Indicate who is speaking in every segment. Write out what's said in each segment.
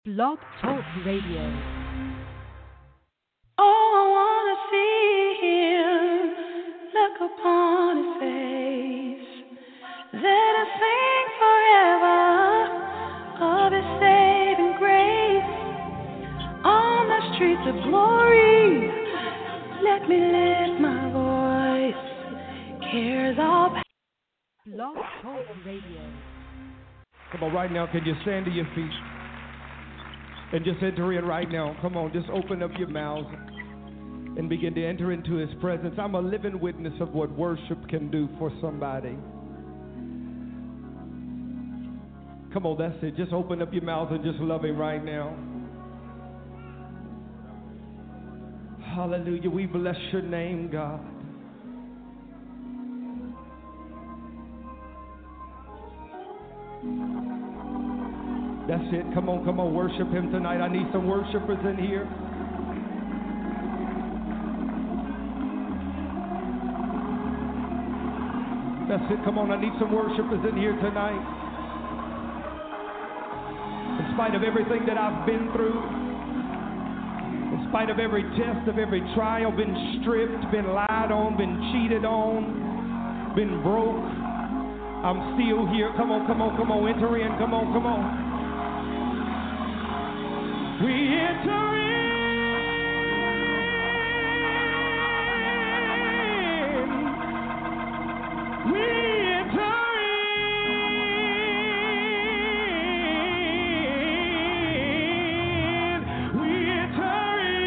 Speaker 1: Blog Talk Radio.
Speaker 2: Oh, I wanna see him, look upon his face. Let us sing forever of his saving grace. On the streets of glory, let me lift my voice. Cares all past.
Speaker 1: Blog Talk Radio.
Speaker 3: Come on, right now, can you stand to your feet? And just enter in right now. Come on, just open up your mouths and begin to enter into his presence. I'm a living witness of what worship can do for somebody. Come on, that's it. Just open up your mouth and just love him right now. Hallelujah. We bless your name, God. That's it. Come on, worship him tonight. I need some worshipers in here. That's it. Come on, I need some worshipers in here tonight. In spite of everything that I've been through, in spite of every test, of every trial, been stripped, been lied on, been cheated on, been broke, I'm still here. Come on, enter in. Come on. We enter in. We enter in. We enter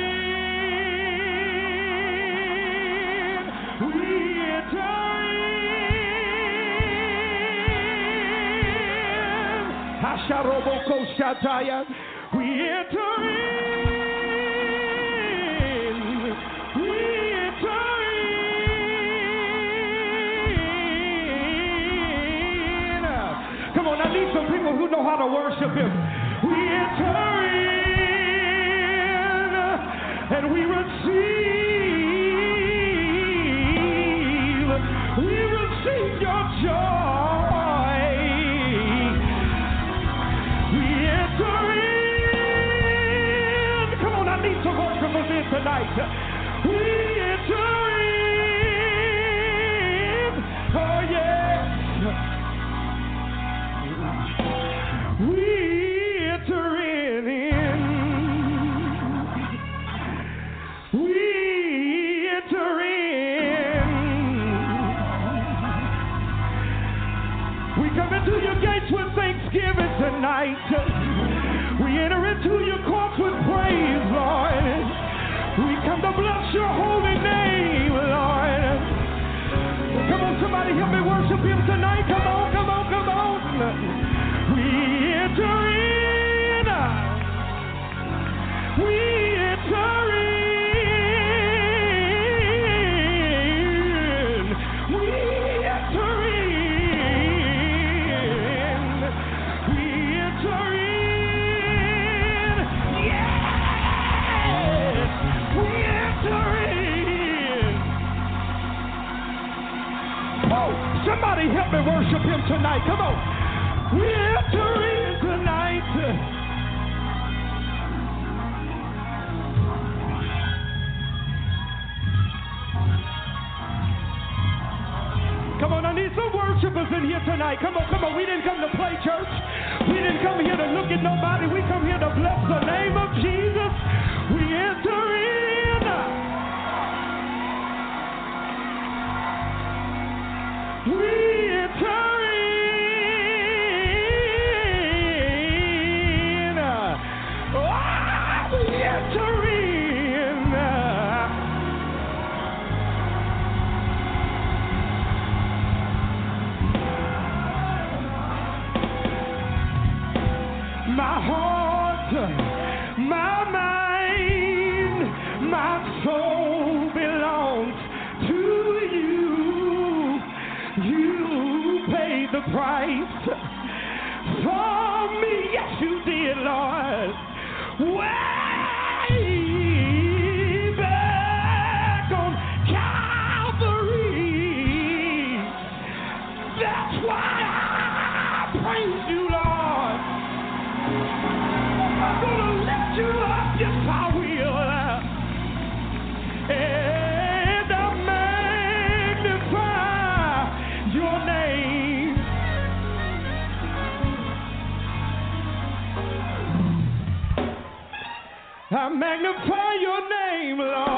Speaker 3: in. We enter in. Hasharoboko Shataya. We enter in. We enter in. Come on, I need some people who know how to worship him. We enter in and we receive your joy. We enter in. Tonight, we enter in. Oh yes, we enter in. We enter in. We come into your gates with thanksgiving tonight. We enter into your courts with praise, Lord. We come to bless your holy name, Lord. Come on, somebody help me worship him tonight. Come on. We enter in. We enter in. We enter in. We enter in. Yes. We enter in. Oh, somebody help me worship him tonight. Come on. We enter in tonight. Come on, I need some worshipers in here tonight. Come on. We didn't come to play church. We didn't come here to look at nobody. We come here to bless the name of Jesus. We enter in. We enter in. Oh, we enter in. My heart, my mind, my soul belongs to you. You paid the price for me. Yes, you did, Lord. Way back on Calvary. That's why I praise you, Lord. I magnify your name,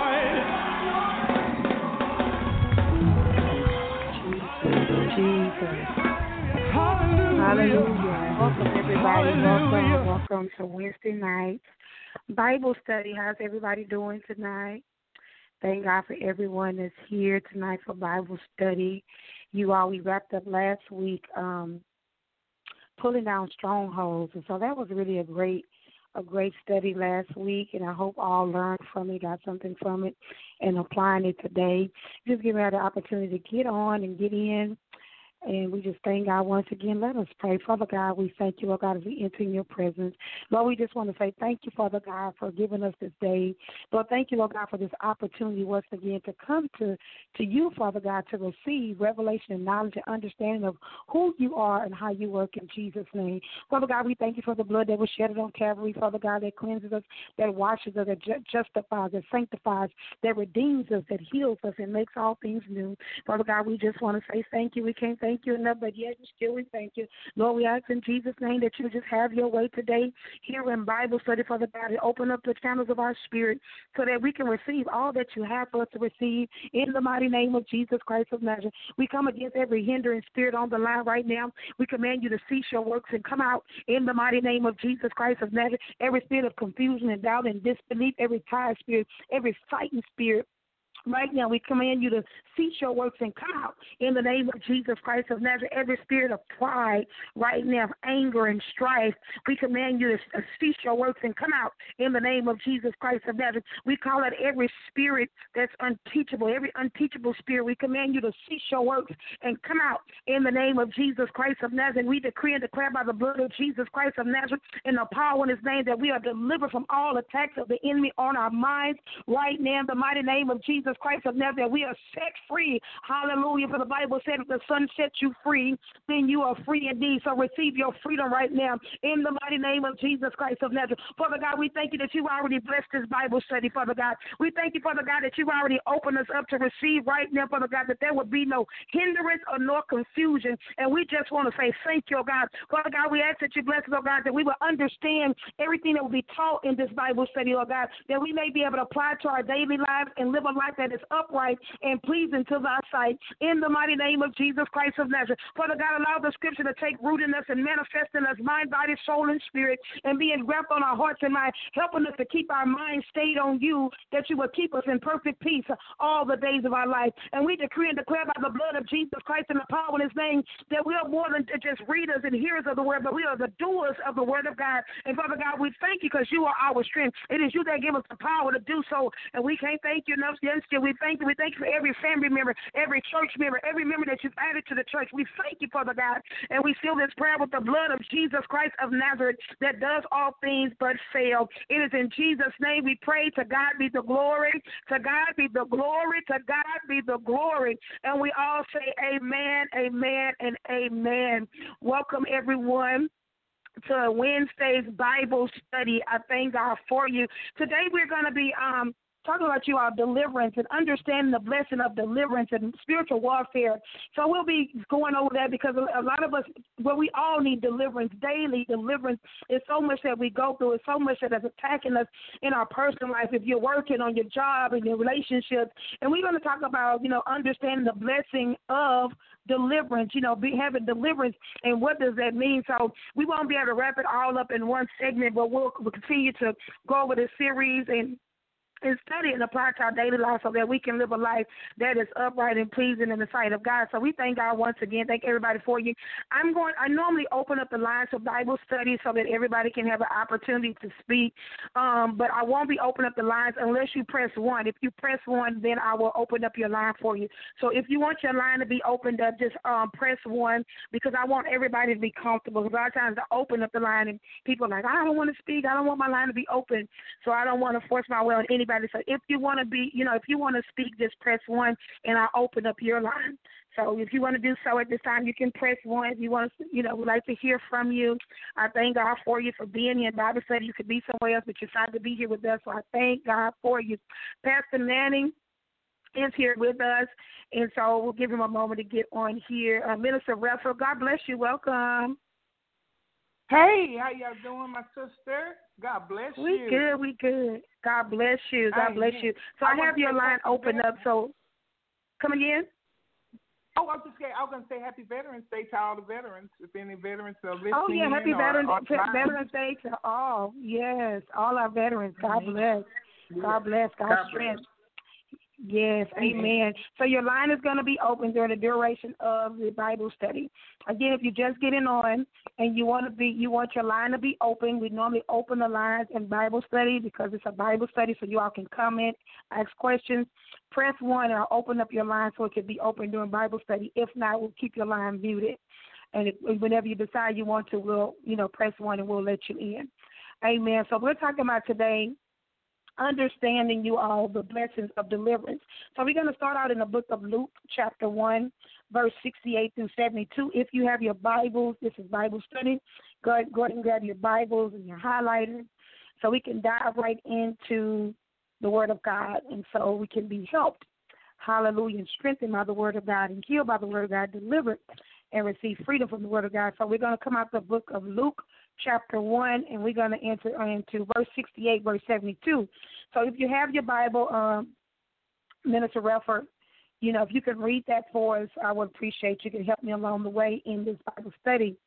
Speaker 3: Lord.
Speaker 4: Jesus.
Speaker 3: Hallelujah.
Speaker 4: Hallelujah. Welcome, everybody.
Speaker 3: Hallelujah.
Speaker 4: Welcome to Wednesday night Bible study. How's everybody doing tonight? Thank God for everyone that's here tonight for Bible study. We wrapped up last week pulling down strongholds, and so that was really a great study last week, and I hope all learned from it, got something from it, and applying it today. Just giving us the opportunity to get on and get in. And we just thank God once again. Let us pray. Father God, we thank you, Lord God, as we enter in your presence. Lord, we just want to say thank you, Father God, for giving us this day. Lord, thank you, Lord God, for this opportunity once again to come to you, Father God, to receive revelation and knowledge and understanding of who you are and how you work in Jesus' name. Father God, we thank you for the blood that was shed on Calvary, Father God, that cleanses us, that washes us, that justifies, that sanctifies, that redeems us, that heals us, and makes all things new. Father God, we just want to say thank you. We can't thank you enough, but yet still we thank you. Lord, we ask in Jesus' name that you just have your way today here in Bible study, Father God, and open up the channels of our spirit so that we can receive all that you have for us to receive in the mighty name of Jesus Christ of Nazareth. We come against every hindering spirit on the line right now. We command you to cease your works and come out in the mighty name of Jesus Christ of Nazareth. Every spirit of confusion and doubt and disbelief, every tired spirit, every fighting spirit, right now, we command you to cease your works and come out in the name of Jesus Christ of Nazareth. Every spirit of pride right now, anger and strife, we command you to cease your works and come out in the name of Jesus Christ of Nazareth. We call out every spirit that's unteachable, every unteachable spirit. We command you to cease your works and come out in the name of Jesus Christ of Nazareth. We decree and declare by the blood of Jesus Christ of Nazareth in the power in his name that we are delivered from all attacks of the enemy on our minds right now in the mighty name of Jesus Christ of Nazareth. We are set free. Hallelujah. For the Bible said if the Son sets you free, then you are free indeed. So receive your freedom right now in the mighty name of Jesus Christ of Nazareth. Father God, we thank you that you already blessed this Bible study, Father God. We thank you, Father God, that you already opened us up to receive right now, Father God, that there would be no hindrance or no confusion. And we just want to say thank you, oh God. Father God, we ask that you bless us, oh God, that we will understand everything that will be taught in this Bible study, oh God, that we may be able to apply to our daily lives and live a life that is upright and pleasing to thy sight. In the mighty name of Jesus Christ of Nazareth. Father God, allow the scripture to take root in us and manifest in us mind, body, soul, and spirit, and be enwrapped on our hearts and mind, helping us to keep our minds stayed on you, that you will keep us in perfect peace all the days of our life. And we decree and declare by the blood of Jesus Christ and the power in his name that we are more than just readers and hearers of the word, but we are the doers of the word of God. And Father God, we thank you because you are our strength. It is you that give us the power to do so, and we can't thank you enough. We thank you. We thank you for every family member, every church member, every member that you've added to the church. We thank you, Father God, and we seal this prayer with the blood of Jesus Christ of Nazareth that does all things but fail. It is in Jesus' name we pray. To God be the glory. To God be the glory. To God be the glory. And we all say amen, amen, and amen. Welcome, everyone, to Wednesday's Bible study. I thank God for you. Today we're going to be talking about deliverance and understanding the blessing of deliverance and spiritual warfare. So we'll be going over that because a lot of us, we all need deliverance, daily deliverance. It's so much that we go through. It's so much that is attacking us in our personal life. If you're working on your job and your relationships, and we're going to talk about, understanding the blessing of deliverance, having deliverance, and what does that mean? So we won't be able to wrap it all up in one segment, but we'll continue to go over this series and study and apply to our daily life so that we can live a life that is upright and pleasing in the sight of God. So we thank God once again. Thank everybody for you. I normally open up the lines for Bible study so that everybody can have an opportunity to speak, but I won't be opening up the lines unless you press 1. If you press 1, then I will open up your line for you. So if you want your line to be opened up, just press 1 because I want everybody to be comfortable. Because a lot of times I open up the line and people are like, I don't want to speak. I don't want my line to be open, so I don't want to force my will on anybody. So if you want to if you want to speak, just press 1 and I'll open up your line. So if you want to do so at this time, you can press 1. If you want to, we'd like to hear from you. I thank God for you for being here in Bible study. You could be somewhere else, but you decided to be here with us. So I thank God for you. Pastor Manning is here with us, and so we'll give him a moment to get on here. Minister Russell, God bless you. Welcome.
Speaker 5: Hey, how y'all doing, my sister? God bless you.
Speaker 4: We good. God bless you. God bless you. So I have your line open up. So come again.
Speaker 5: Oh, I was going to say Happy Veterans Day to all the veterans. If any veterans are listening.
Speaker 4: Oh yeah, Happy Veterans Day to all. Yes, all our veterans. God bless. God bless. God strength. Yes, amen. So your line is going to be open during the duration of the Bible study. Again, if you're just getting on and you want your line to be open, we normally open the lines in Bible study because it's a Bible study, so you all can comment, ask questions. Press 1 and I'll open up your line so it can be open during Bible study. If not, we'll keep your line muted. And whenever you decide you want to, we'll, press 1 and we'll let you in. Amen. So we're talking about today understanding you all the blessings of deliverance. So we're going to start out in the book of Luke, chapter 1, verse 68 through 72. If you have your Bibles, this is Bible study. Go ahead and grab your Bibles and your highlighters so we can dive right into the Word of God, and so we can be helped, hallelujah, and strengthened by the Word of God and healed by the Word of God, delivered and receive freedom from the Word of God. So we're going to come out the book of Luke, chapter 1, and we're going to enter into verse 68, verse 72. So if you have your Bible, Minister Relford, if you can read that for us, I would appreciate you. Can help me along the way in this Bible study.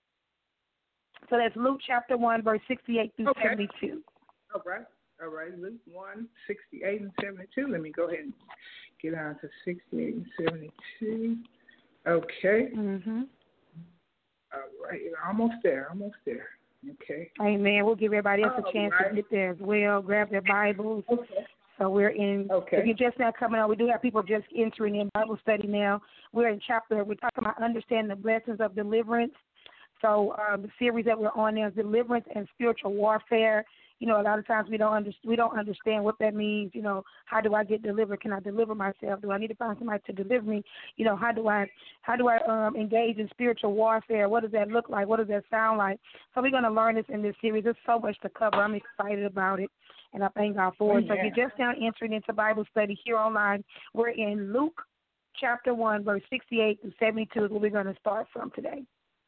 Speaker 4: So that's Luke chapter 1, verse 68 through 72.
Speaker 5: All right, Luke 1, 68 and 72. Let me go ahead and get on to 68 and 72. Okay.
Speaker 4: Mm-hmm.
Speaker 5: All right, almost there. Okay.
Speaker 4: Amen. We'll give everybody else a chance to get there as well. Grab their Bibles.
Speaker 5: Okay.
Speaker 4: So we're in.
Speaker 5: Okay.
Speaker 4: If you're just now coming on, we do have people just entering in Bible study now. We're talking about understanding the blessings of deliverance. So the series that we're on now is deliverance and spiritual warfare. A lot of times we don't understand what that means. How do I get delivered? Can I deliver myself? Do I need to find somebody to deliver me? How do I engage in spiritual warfare? What does that look like? What does that sound like? So we're going to learn this in this series. There's so much to cover. I'm excited about it, and I thank God for it. So if you're just now entering into Bible study here online, we're in Luke chapter 1, verse 68 through 72 is where we're going to start from today.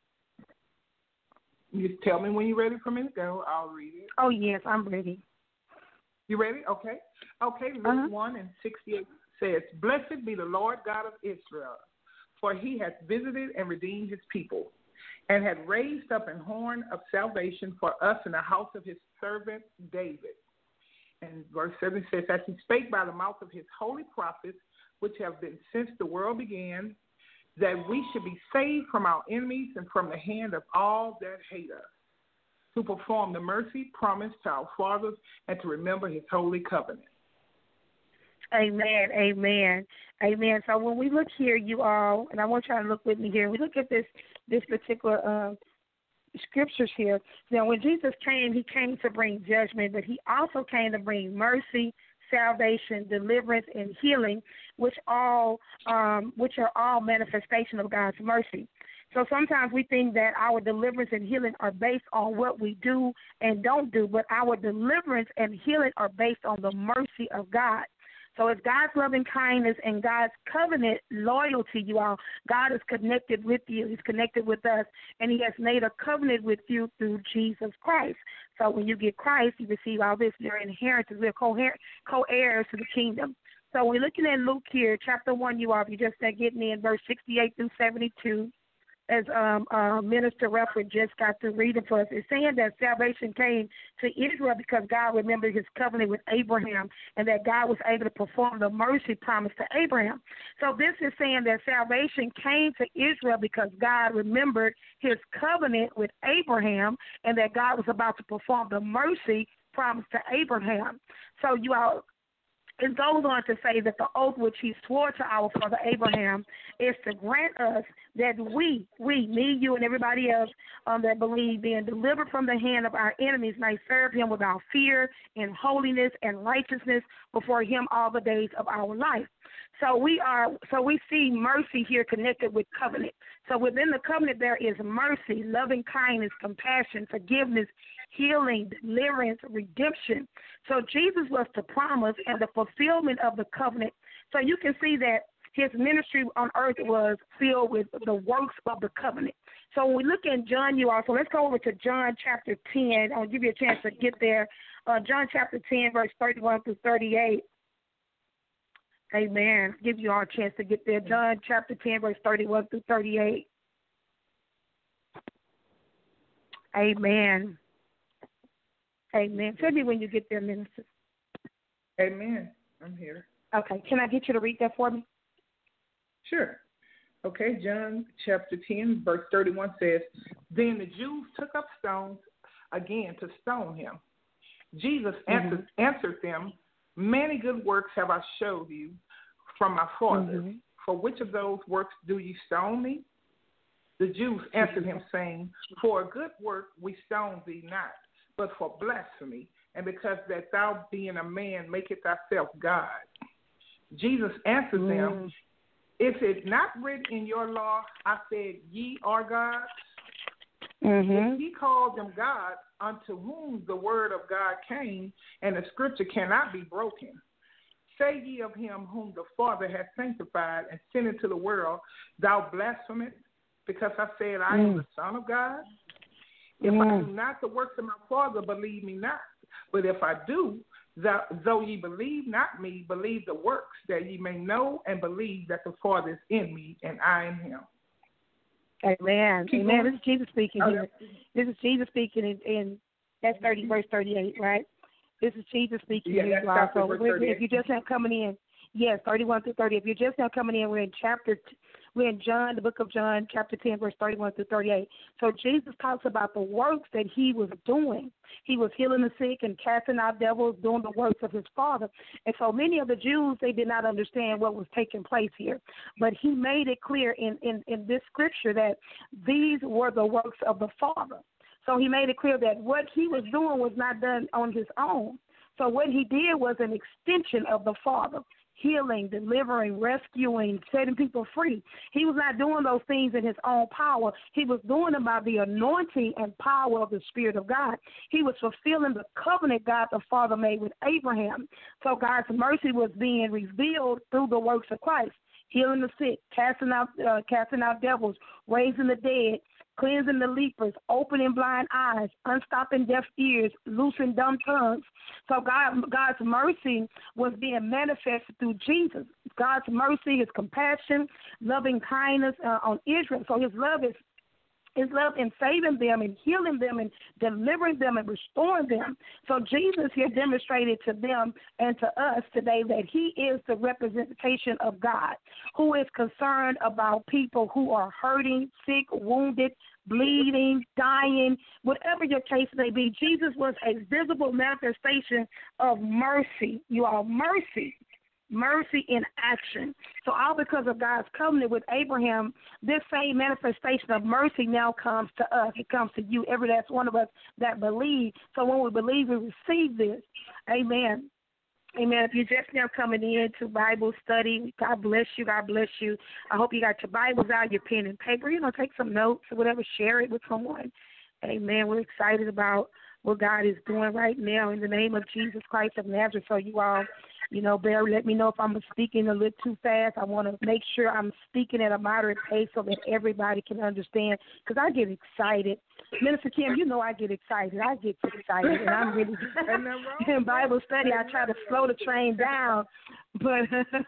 Speaker 5: You tell me when you're ready for me to go. I'll read it.
Speaker 4: Oh, yes, I'm ready.
Speaker 5: You ready? Okay. Luke 1 and 68 says, Blessed be the Lord God of Israel, for he hath visited and redeemed his people, and hath raised up an horn of salvation for us in the house of his servant David. And verse 7 says, As he spake by the mouth of his holy prophets, which have been since the world began, that we should be saved from our enemies and from the hand of all that hate us, to perform the mercy promised to our fathers and to remember his holy covenant.
Speaker 4: Amen, amen, amen. So when we look here, you all, and I want you to look with me here, we look at this particular scriptures here. Now, when Jesus came, he came to bring judgment, but he also came to bring mercy, salvation, deliverance, and healing, which are all manifestation of God's mercy. So sometimes we think that our deliverance and healing are based on what we do and don't do, but our deliverance and healing are based on the mercy of God. So it's God's loving kindness and God's covenant loyalty, you all. God is connected with you. He's connected with us, and he has made a covenant with you through Jesus Christ. So when you get Christ, you receive all this. Your inheritance. We're co-heirs to the kingdom. So we're looking at Luke here, chapter 1, you all. If you just start getting in verse 68 through 72. As Minister Relford just got through reading for us, it's saying that salvation came to Israel because God remembered his covenant with Abraham and that God was able to perform the mercy promise to Abraham. So this is saying that salvation came to Israel because God remembered his covenant with Abraham and that God was about to perform the mercy promise to Abraham. So you all, it goes on to say that the oath which he swore to our father Abraham is to grant us that we, me, you, and everybody else that believe, being delivered from the hand of our enemies, may serve him without fear and holiness and righteousness before him all the days of our life. So we see mercy here connected with covenant. So within the covenant there is mercy, loving kindness, compassion, forgiveness, healing, deliverance, redemption. So Jesus was the promise and the fulfillment of the covenant. So you can see that his ministry on earth was filled with the works of the covenant. So when we look at John, you all, so let's go over to John chapter 10. I'll give you a chance to get there. John chapter 10, verse 31 through 38. Amen. Give you all a chance to get there. John chapter 10, verse 31 through 38. Amen. Amen. Tell me when you get there, Minister.
Speaker 5: Amen. I'm here.
Speaker 4: Okay. Can I get you to read that for me?
Speaker 5: Sure. Okay, John chapter 10, verse 31 says, Then the Jews took up stones again to stone him. Jesus answered them, Many good works have I showed you from my Father. For which of those works do you stone me? The Jews answered him, saying, For a good work we stone thee not, but for blasphemy, and because that thou being a man makest thyself God. Jesus answered them, Is it not written in your law, I said, ye are gods? If he called them gods, unto whom the word of God came, and the scripture cannot be broken. Say ye of him whom the Father hath sanctified and sent into the world, thou blasphemest, because I said I am the Son of God? If I do not the works of my Father, believe me not. But if I do, though ye believe not me, believe the works, that ye may know and believe that the Father is in me and I in him.
Speaker 4: Amen. Amen. This is Jesus speaking here. This is Jesus speaking in that's verse 38, right? This is Jesus speaking here. So if you just not coming in, yes, 31 through 30. If you're just now coming in, we're in John, the book of John, chapter 10, verse 31 through 38. So Jesus talks about the works that he was doing. He was healing the sick and casting out devils, doing the works of his Father. And so many of the Jews, they did not understand what was taking place here. But he made it clear in this scripture that these were the works of the Father. So he made it clear that what he was doing was not done on his own. So what he did was an extension of the Father. Healing, delivering, rescuing, setting people free. He was not doing those things in his own power. He was doing them by the anointing and power of the Spirit of God. He was fulfilling the covenant God the Father made with Abraham. So God's mercy was being revealed through the works of Christ. Healing the sick, casting out devils, raising the dead, cleansing the lepers, opening blind eyes, unstopping deaf ears, loosing dumb tongues. So God's mercy was being manifested through Jesus. God's mercy, his compassion, loving kindness on Israel. So his love in saving them and healing them and delivering them and restoring them. So Jesus here demonstrated to them and to us today that he is the representation of God, who is concerned about people who are hurting, sick, wounded, bleeding, dying, whatever your case may be. Jesus was a visible manifestation of mercy. You all, mercy in action. So all because of God's covenant with Abraham, this same manifestation of mercy now comes to us. It comes to you, every last one of us that believe. So when we believe, we receive this. Amen. Amen. If you're just now coming in to Bible study, God bless you. God bless you. I hope you got your Bibles out, your pen and paper. Take some notes or whatever. Share it with someone. Amen. We're excited about what God is doing right now in the name of Jesus Christ of Nazareth. So you all, Barry, let me know if I'm speaking a little too fast. I want to make sure I'm speaking at a moderate pace so that everybody can understand, because I get excited. Minister Kim, I get excited. I get excited, and I'm really in Bible study. I try to slow the train down, but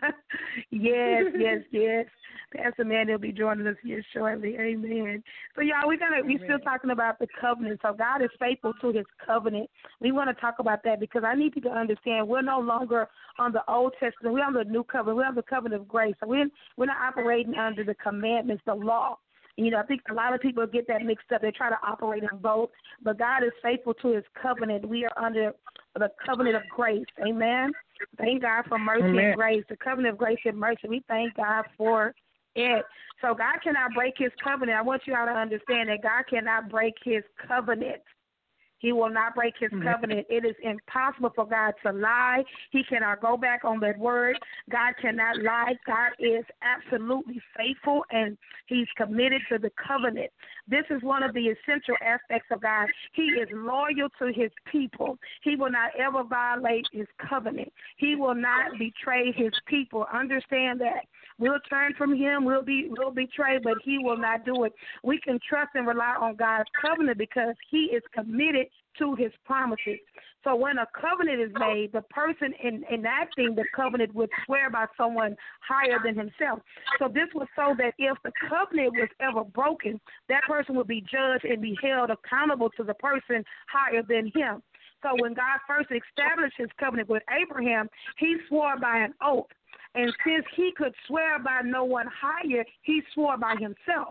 Speaker 4: yes. Pastor Manny will be joining us here shortly. Amen. So, y'all, we're still talking about the covenant. So God is faithful to his covenant. We want to talk about that because I need people to understand we're no longer on the Old Testament. We're on the new covenant. We're on the covenant of grace. So we're not operating under the commandments, the law. I think a lot of people get that mixed up. They try to operate in both, but God is faithful to his covenant. We are under the covenant of grace. Amen. Thank God for mercy and grace. The covenant of grace and mercy. We thank God for it. So God cannot break his covenant. I want you all to understand that God cannot break his covenant. He will not break his covenant. It is impossible for God to lie. He cannot go back on that word. God cannot lie. God is absolutely faithful, and he's committed to the covenant. This is one of the essential aspects of God. He is loyal to his people. He will not ever violate his covenant. He will not betray his people. Understand that. We'll turn from him. We'll betray, but he will not do it. We can trust and rely on God's covenant because he is committed to his promises. So when a covenant is made, the person enacting the covenant would swear by someone higher than himself. So this was so that if the covenant was ever broken, that person would be judged and be held accountable to the person higher than him. So when God first established his covenant with Abraham, he swore by an oath. And since he could swear by no one higher, he swore by himself.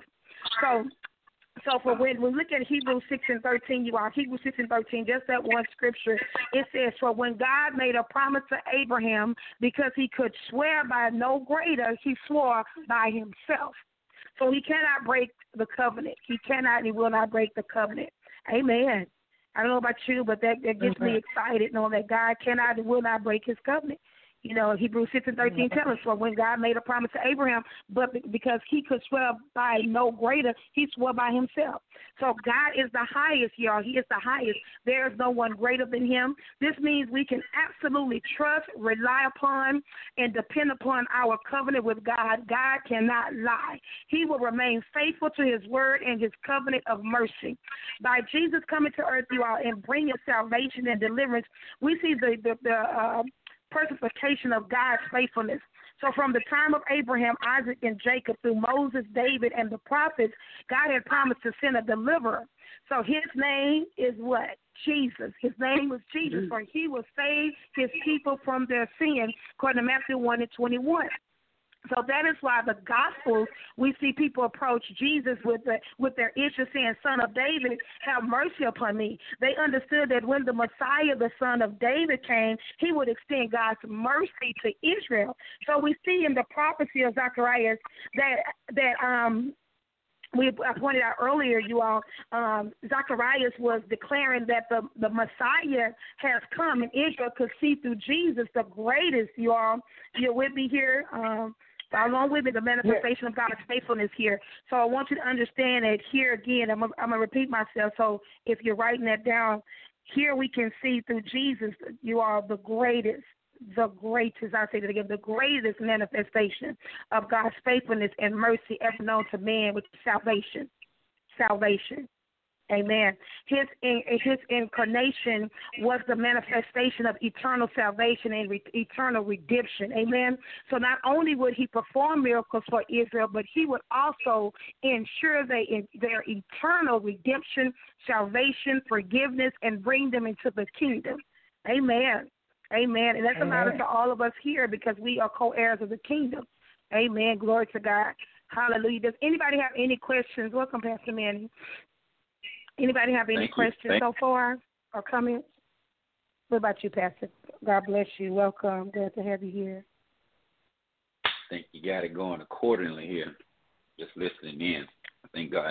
Speaker 4: So for when we look at Hebrews 6:13, you all, Hebrews 6:13, just that one scripture, it says, for when God made a promise to Abraham, because he could swear by no greater, he swore by himself. So he cannot break the covenant. He cannot and he will not break the covenant. Amen. I don't know about you, but that gets me excited knowing that God cannot and will not break his covenant. You know, Hebrews 6:13 tells us, for when God made a promise to Abraham, but because he could swear by no greater, he swore by himself. So God is the highest, y'all. He is the highest. There is no one greater than him. This means we can absolutely trust, rely upon, and depend upon our covenant with God. God cannot lie. He will remain faithful to his word and his covenant of mercy. By Jesus coming to earth, you all, and bringing salvation and deliverance, we see the personification of God's faithfulness. So from the time of Abraham, Isaac, and Jacob, through Moses, David, and the prophets, God had promised to send a deliverer. So his name is what? Jesus. His name was Jesus, for he will save his people from their sins, according to Matthew 1:21. So that is why the Gospels, we see people approach Jesus with their issue saying, Son of David, have mercy upon me. They understood that when the Messiah, the Son of David, came, he would extend God's mercy to Israel. So we see in the prophecy of Zacharias that I pointed out earlier, you all, Zacharias was declaring that the Messiah has come, and Israel could see through Jesus the greatest, you all. You're with me here? Along with me, the manifestation of God's faithfulness here. So I want you to understand that here again, I'm going to repeat myself. So if you're writing that down, here we can see through Jesus, you are the greatest, I say that again, the greatest manifestation of God's faithfulness and mercy ever known to man, which is salvation. Salvation. Amen. His incarnation was the manifestation of eternal salvation and eternal redemption. Amen. So not only would he perform miracles for Israel, but he would also ensure their eternal redemption, salvation, forgiveness, and bring them into the kingdom. Amen. Amen. And that's a matter to all of us here because we are co-heirs of the kingdom. Amen. Glory to God. Hallelujah. Does anybody have any questions? Welcome, Pastor Manny. Anybody have any questions so far or comments? What about you, Pastor? God bless you. Welcome. Glad to have you here.
Speaker 6: I think you got it going accordingly here. Just listening in. I thank God.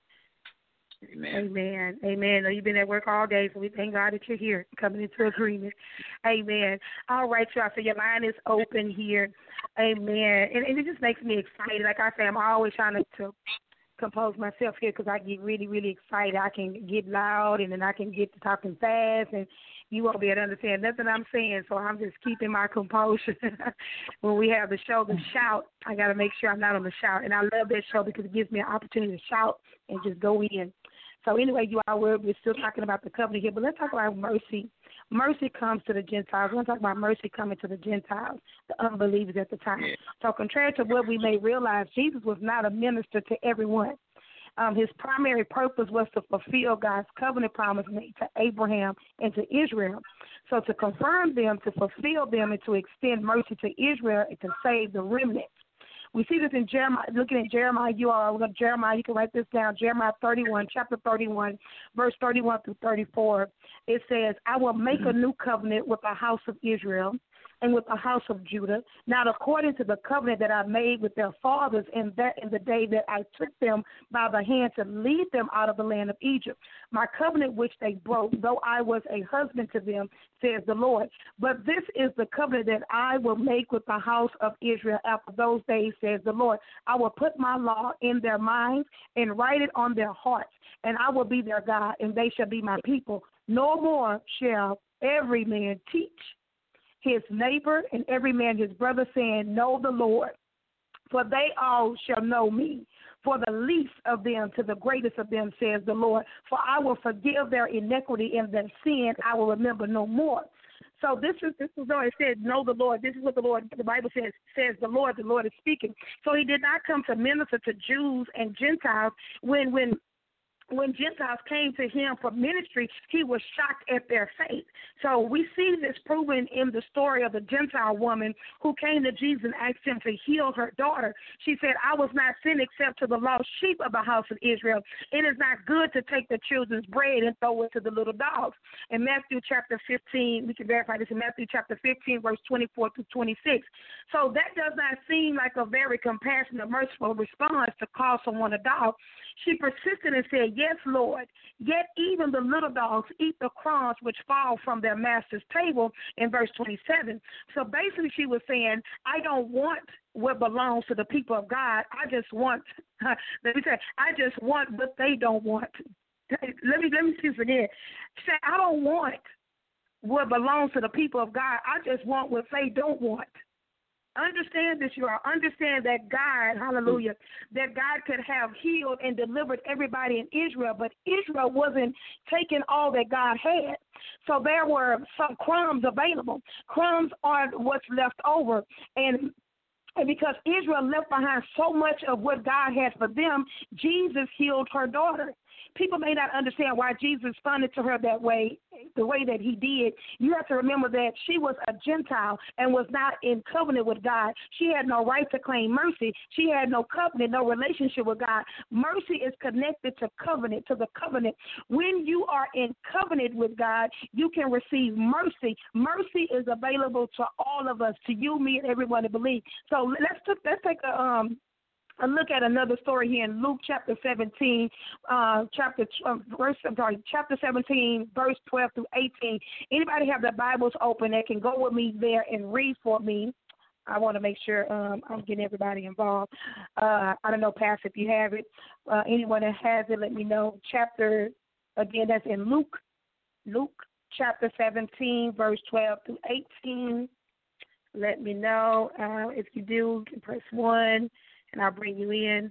Speaker 6: Amen. Amen.
Speaker 4: Amen. You've been at work all day, so we thank God that you're here, coming into agreement. Amen. All right, y'all. So your line is open here. Amen. And it just makes me excited. Like I say, I'm always trying to compose myself here because I get really, really excited. I can get loud and then I can get to talking fast and you won't be able to understand nothing I'm saying, so I'm just keeping my composure. When we have the show, The Shout, I got to make sure I'm not on the shout. And I love that show because it gives me an opportunity to shout and just go in. So anyway, you all, we're still talking about the covenant here, but let's talk about mercy. Mercy comes to the Gentiles. We're going to talk about mercy coming to the Gentiles, the unbelievers at the time. Yeah. So contrary to what we may realize, Jesus was not a minister to everyone. His primary purpose was to fulfill God's covenant promise made to Abraham and to Israel. So to confirm them, to fulfill them, and to extend mercy to Israel and to save the remnant. We see this in Jeremiah. Looking at Jeremiah, Jeremiah, you can write this down. Jeremiah 31, chapter 31, verse 31 through 34. It says, I will make a new covenant with the house of Israel and with the house of Judah, not according to the covenant that I made with their fathers in the day that I took them by the hand to lead them out of the land of Egypt. My covenant which they broke, though I was a husband to them, says the Lord. But this is the covenant that I will make with the house of Israel after those days, says the Lord. I will put my law in their minds and write it on their hearts, and I will be their God, and they shall be my people. No more shall every man teach his neighbor and every man his brother, saying, know the Lord. for they all shall know me. For the least of them to the greatest of them, says the Lord. For I will forgive their iniquity, and their sin I will remember no more. So this is why it said, know the Lord. This is what the Bible says the Lord is speaking. So he did not come to minister to Jews and Gentiles. When Gentiles came to him for ministry, he was shocked at their faith. So we see this proven in the story of the Gentile woman who came to Jesus and asked him to heal her daughter. She said, I was not sent except to the lost sheep of the house of Israel. It is not good to take the children's bread and throw it to the little dogs. In Matthew chapter 15, we can verify this in Matthew chapter 15, verse 24 to 26. So that does not seem like a very compassionate, merciful response to call someone a dog. She persisted and said, yes, Lord, yet even the little dogs eat the crumbs which fall from their master's table, in verse 27. So basically she was saying, I don't want what belongs to the people of God. I just want, I just want what they don't want. Let me see this again. She said, I don't want what belongs to the people of God. I just want what they don't want. Understand this, you all. Understand that God, hallelujah, that God could have healed and delivered everybody in Israel, but Israel wasn't taking all that God had. So there were some crumbs available. Crumbs are what's left over. And because Israel left behind so much of what God had for them, Jesus healed her daughter. People may not understand why Jesus responded to her that way, the way that he did. You have to remember that she was a Gentile and was not in covenant with God. She had no right to claim mercy. She had no covenant, no relationship with God. Mercy is connected to covenant, to the covenant. When you are in covenant with God, you can receive mercy. Mercy is available to all of us, to you, me, and everyone to believe. So let's take a look at another story here in Luke chapter 17, chapter 17, verse 12 through 18. Anybody have their Bibles open that can go with me there and read for me? I want to make sure I'm getting everybody involved. I don't know, Pastor, if you have it. Anyone that has it, let me know. Chapter, again, that's in Luke chapter 17, verse 12 through 18. Let me know. If you do, you can press 1. And I'll bring you in.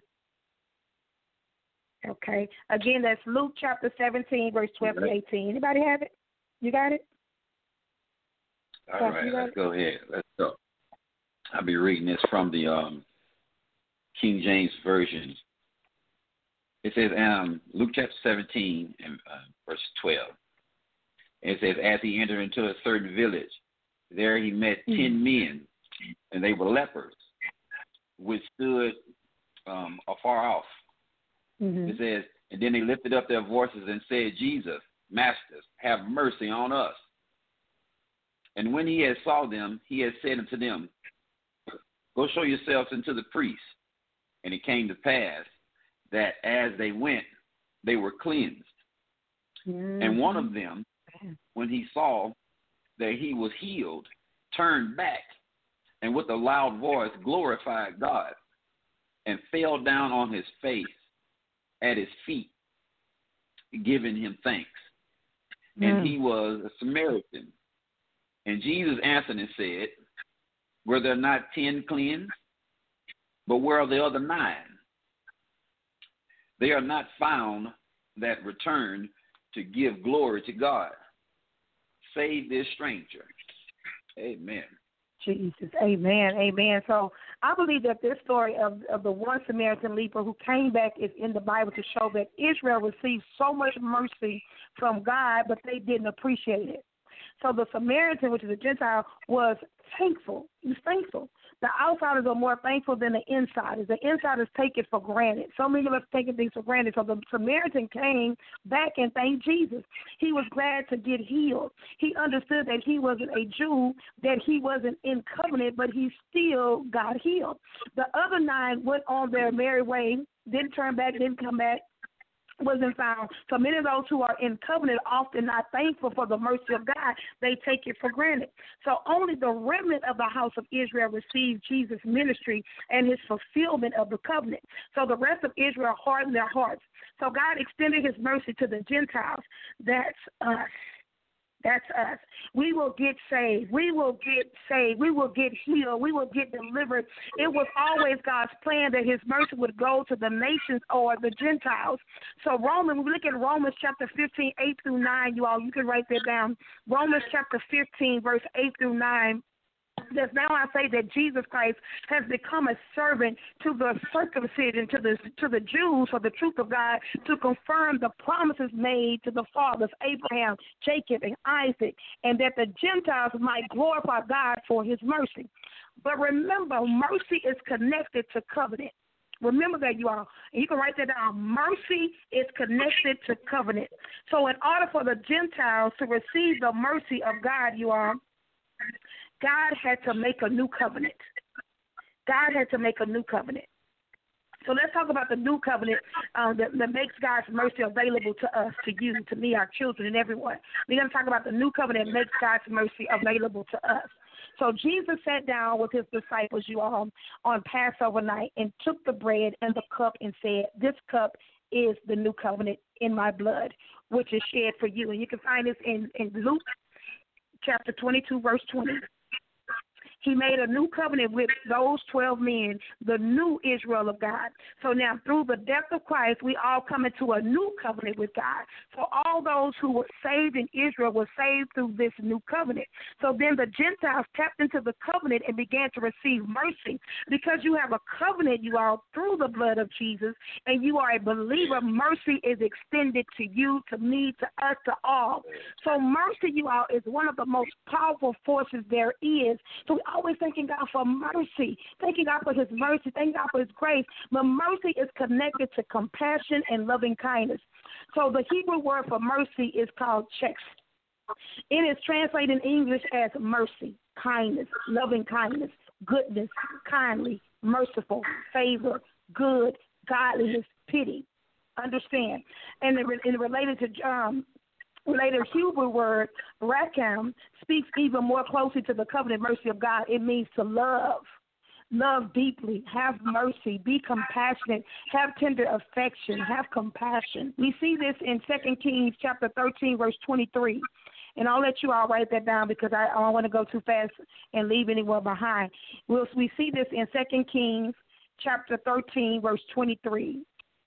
Speaker 4: Okay. Again, that's Luke chapter 17, verse 12 to 18. Anybody have it? You got it?
Speaker 6: All right, let's go ahead. Let's go. I'll be reading this from the King James Version. It says, Luke chapter 17, and verse 12. It says, as he entered into a certain village, there he met 10 men, and they were lepers, which stood afar off. It says, and then they lifted up their voices and said, Jesus, Master, have mercy on us. And when he had saw them, he had said unto them, go show yourselves unto the priests. And it came to pass that as they went, they were cleansed. And one of them, when he saw that he was healed, turned back, and with a loud voice glorified God, and fell down on his face at his feet, giving him thanks. And he was a Samaritan. And Jesus answered and said, were there not 10 cleansed? But where are the other 9? They are not found that return to give glory to God, save this stranger. Amen.
Speaker 4: Jesus, amen, amen. So I believe that this story of the one Samaritan leper who came back is in the Bible to show that Israel received so much mercy from God, but they didn't appreciate it. So the Samaritan, which is a Gentile, was thankful. He was thankful. The outsiders are more thankful than the insiders. The insiders take it for granted. So many of us taking things for granted. So the Samaritan came back and thanked Jesus. He was glad to get healed. He understood that he wasn't a Jew, that he wasn't in covenant, but he still got healed. The other 9 went on their merry way, didn't turn back, didn't come back, wasn't found. So many of those who are in covenant often not thankful for the mercy of God. They take it for granted. So only the remnant of the house of Israel received Jesus' ministry and his fulfillment of the covenant. So the rest of Israel hardened their hearts. So God extended his mercy to the Gentiles. That's us. That's us. We will get saved. We will get saved. We will get healed. We will get delivered. It was always God's plan that his mercy would go to the nations or the Gentiles. So when we look at Romans chapter 15, 8 through 9, you can write that down. Romans chapter 15, verse 8 through 9. That now I say that Jesus Christ has become a servant to the circumcision, to the Jews for the truth of God, to confirm the promises made to the fathers, Abraham, Jacob, and Isaac, and that the Gentiles might glorify God for his mercy. But remember, mercy is connected to covenant. Remember that, you all. And you can write that down. Mercy is connected to covenant. So in order for the Gentiles to receive the mercy of God, you all, God had to make a new covenant. God had to make a new covenant. So let's talk about the new covenant that makes God's mercy available to us, to you, to me, our children, and everyone. We're going to talk about the new covenant that makes God's mercy available to us. So Jesus sat down with his disciples, you all, on Passover night and took the bread and the cup and said, "This cup is the new covenant in my blood, which is shed for you." And you can find this in Luke chapter 22, verse 20. He made a new covenant with those 12 men, the new Israel of God. So now through the death of Christ, we all come into a new covenant with God. So all those who were saved in Israel were saved through this new covenant. So then the Gentiles tapped into the covenant and began to receive mercy. Because you have a covenant, you all, through the blood of Jesus, and you are a believer, mercy is extended to you, to me, to us, to all. So mercy, you all, is one of the most powerful forces there is. So we always thanking God for mercy, thanking God for his mercy, thanking God for his grace. But mercy is connected to compassion and loving kindness. So the Hebrew word for mercy is called chesed. It is translated in English as mercy, kindness, loving kindness, goodness, kindly, merciful, favor, good, godliness, pity. Understand? And related Hebrew word, rakam, speaks even more closely to the covenant mercy of God. It means to love deeply, have mercy, be compassionate, have tender affection, have compassion. We see this in 2 Kings chapter 13, verse 23. And I'll let you all write that down because I don't want to go too fast and leave anyone behind. We see this in 2 Kings chapter 13, verse 23.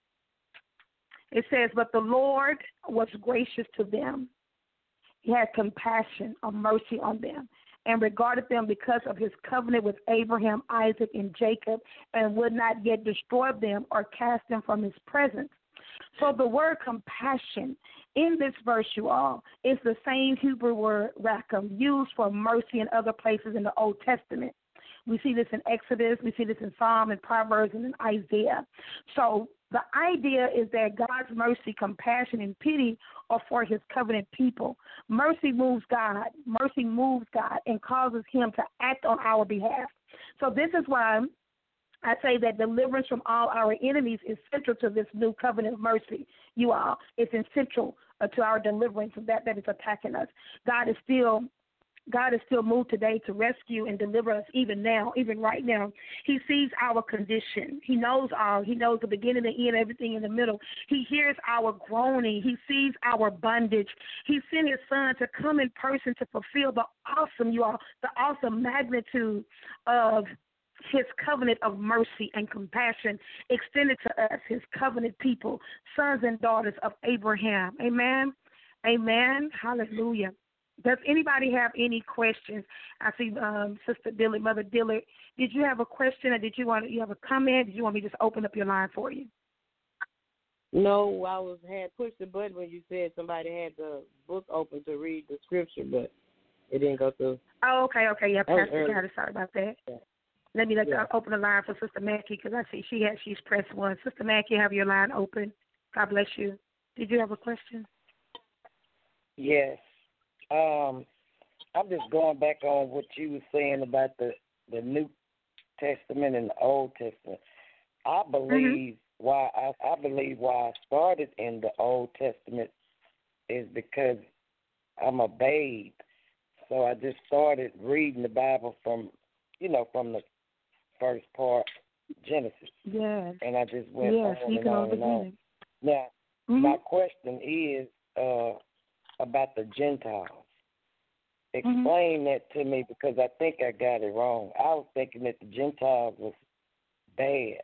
Speaker 4: It says, "But the Lord was gracious to them. He had compassion or mercy on them and regarded them because of his covenant with Abraham, Isaac, and Jacob, and would not yet destroy them or cast them from his presence." So the word compassion in this verse, you all, is the same Hebrew word rakam used for mercy in other places in the Old Testament. We see this in Exodus, we see this in Psalm and Proverbs and in Isaiah. So the idea is that God's mercy, compassion, and pity are for his covenant people. Mercy moves God. Mercy moves God and causes him to act on our behalf. So this is why I say that deliverance from all our enemies is central to this new covenant of mercy, you all. It's essential to our deliverance from that is attacking us. God is still moved today to rescue and deliver us even now, even right now. He sees our condition. He knows all. He knows the beginning, the end, everything in the middle. He hears our groaning. He sees our bondage. He sent his son to come in person to fulfill the awesome magnitude of his covenant of mercy and compassion extended to us, his covenant people, sons and daughters of Abraham. Amen. Amen. Hallelujah. Does anybody have any questions? I see Sister Dillard, Mother Dillard. Did you have a question or you have a comment? Did you want me to just open up your line for you?
Speaker 7: No, I had pushed the button when you said somebody had the book open to read the scripture, but it didn't go through.
Speaker 4: Oh, okay. Yeah, Pastor got it. Sorry about that.
Speaker 7: Yeah.
Speaker 4: Let me open the line for Sister Mackie because I see she's pressed one. Sister Mackie, have your line open. God bless you. Did you have a question?
Speaker 8: Yes. I'm just going back on what you were saying about the New Testament and the Old Testament. I believe why I started in the Old Testament is because I'm a babe. So I just started reading the Bible from the first part, Genesis.
Speaker 4: Yes.
Speaker 8: And I just went on and on and on. Now, my question is about the Gentiles. explain that to me because I think I got it wrong. I was thinking that the Gentiles was bad.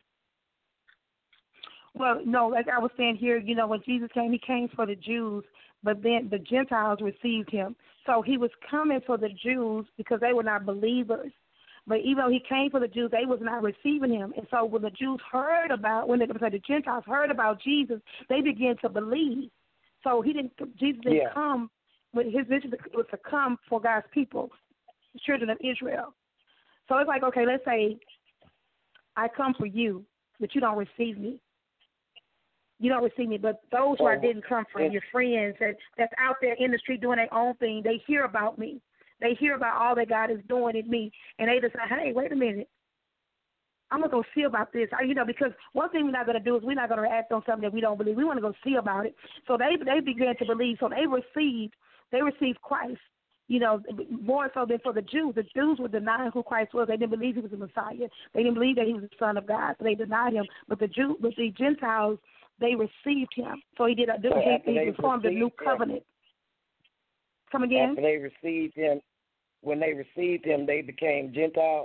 Speaker 4: Well, no, like I was saying here, when Jesus came, he came for the Jews, but then the Gentiles received him. So he was coming for the Jews because they were not believers. But even though he came for the Jews, they was not receiving him. And so when the Jews heard about, the Gentiles heard about Jesus, they began to believe. So Jesus didn't come, with his vision was to come for God's people, the children of Israel. So it's like, okay, let's say I come for you, but you don't receive me. You don't receive me, but those who I didn't come from, your friends that's out there in the street doing their own thing, they hear about me. They hear about all that God is doing in me, and they decide, hey, wait a minute. I'm going to go see about this. Because one thing we're not going to do is we're not going to act on something that we don't believe. We want to go see about it. So they began to believe. So they received Christ, more so than for the Jews. The Jews were denying who Christ was. They didn't believe he was the Messiah. They didn't believe that he was the Son of God. So they denied him. But the Gentiles, they received him. So he formed a new covenant. Come again?
Speaker 8: After they received him, when they received him, they became Gentiles?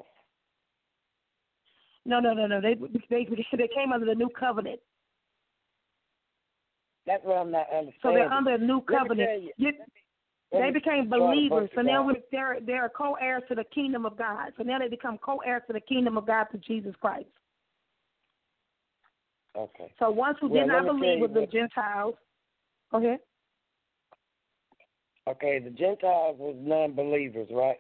Speaker 4: No. They came under the new covenant.
Speaker 8: That's what I'm not understanding.
Speaker 4: So they're under a new covenant. They became believers. So now they're co-heirs to the kingdom of God. So now they become co-heirs to the kingdom of God through Jesus Christ.
Speaker 8: Okay.
Speaker 4: So once who did not believe with the Gentiles, go ahead.
Speaker 8: Okay, the Gentiles was non-believers, right?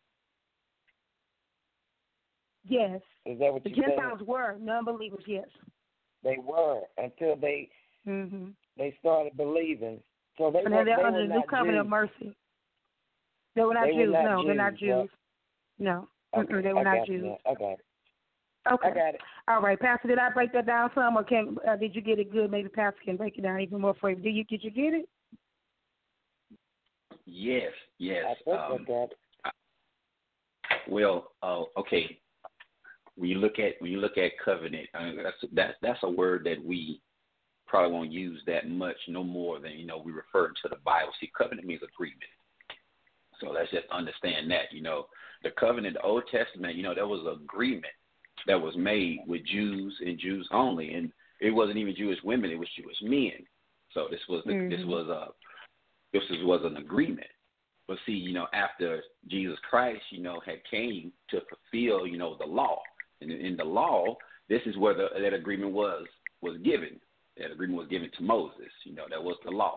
Speaker 4: Yes.
Speaker 8: Is that what
Speaker 4: the
Speaker 8: you said?
Speaker 4: The Gentiles were non-believers, yes.
Speaker 8: They were until they started believing. So they're
Speaker 4: under the new covenant of mercy. They were not Jews. No, they're not Jews.
Speaker 8: Right?
Speaker 4: No.
Speaker 8: Okay,
Speaker 4: they were not Jews.
Speaker 8: I got it.
Speaker 4: Okay.
Speaker 8: I got it.
Speaker 4: All right, Pastor, did I break that down some, or did you get it good? Maybe Pastor can break it down even more for you. Did you get it?
Speaker 6: Yes.
Speaker 8: I think I got it.
Speaker 6: Well, okay. When you look at covenant, that's a word that we probably won't use that much, no more than we refer to the Bible. See, covenant means agreement. So let's just understand that. The covenant, the Old Testament, there was an agreement that was made with Jews and Jews only, and it wasn't even Jewish women; it was Jewish men. So this was an agreement. But see, after Jesus Christ, had came to fulfill, the law. And in the law, this is where that agreement was given. That agreement was given to Moses. That was the law.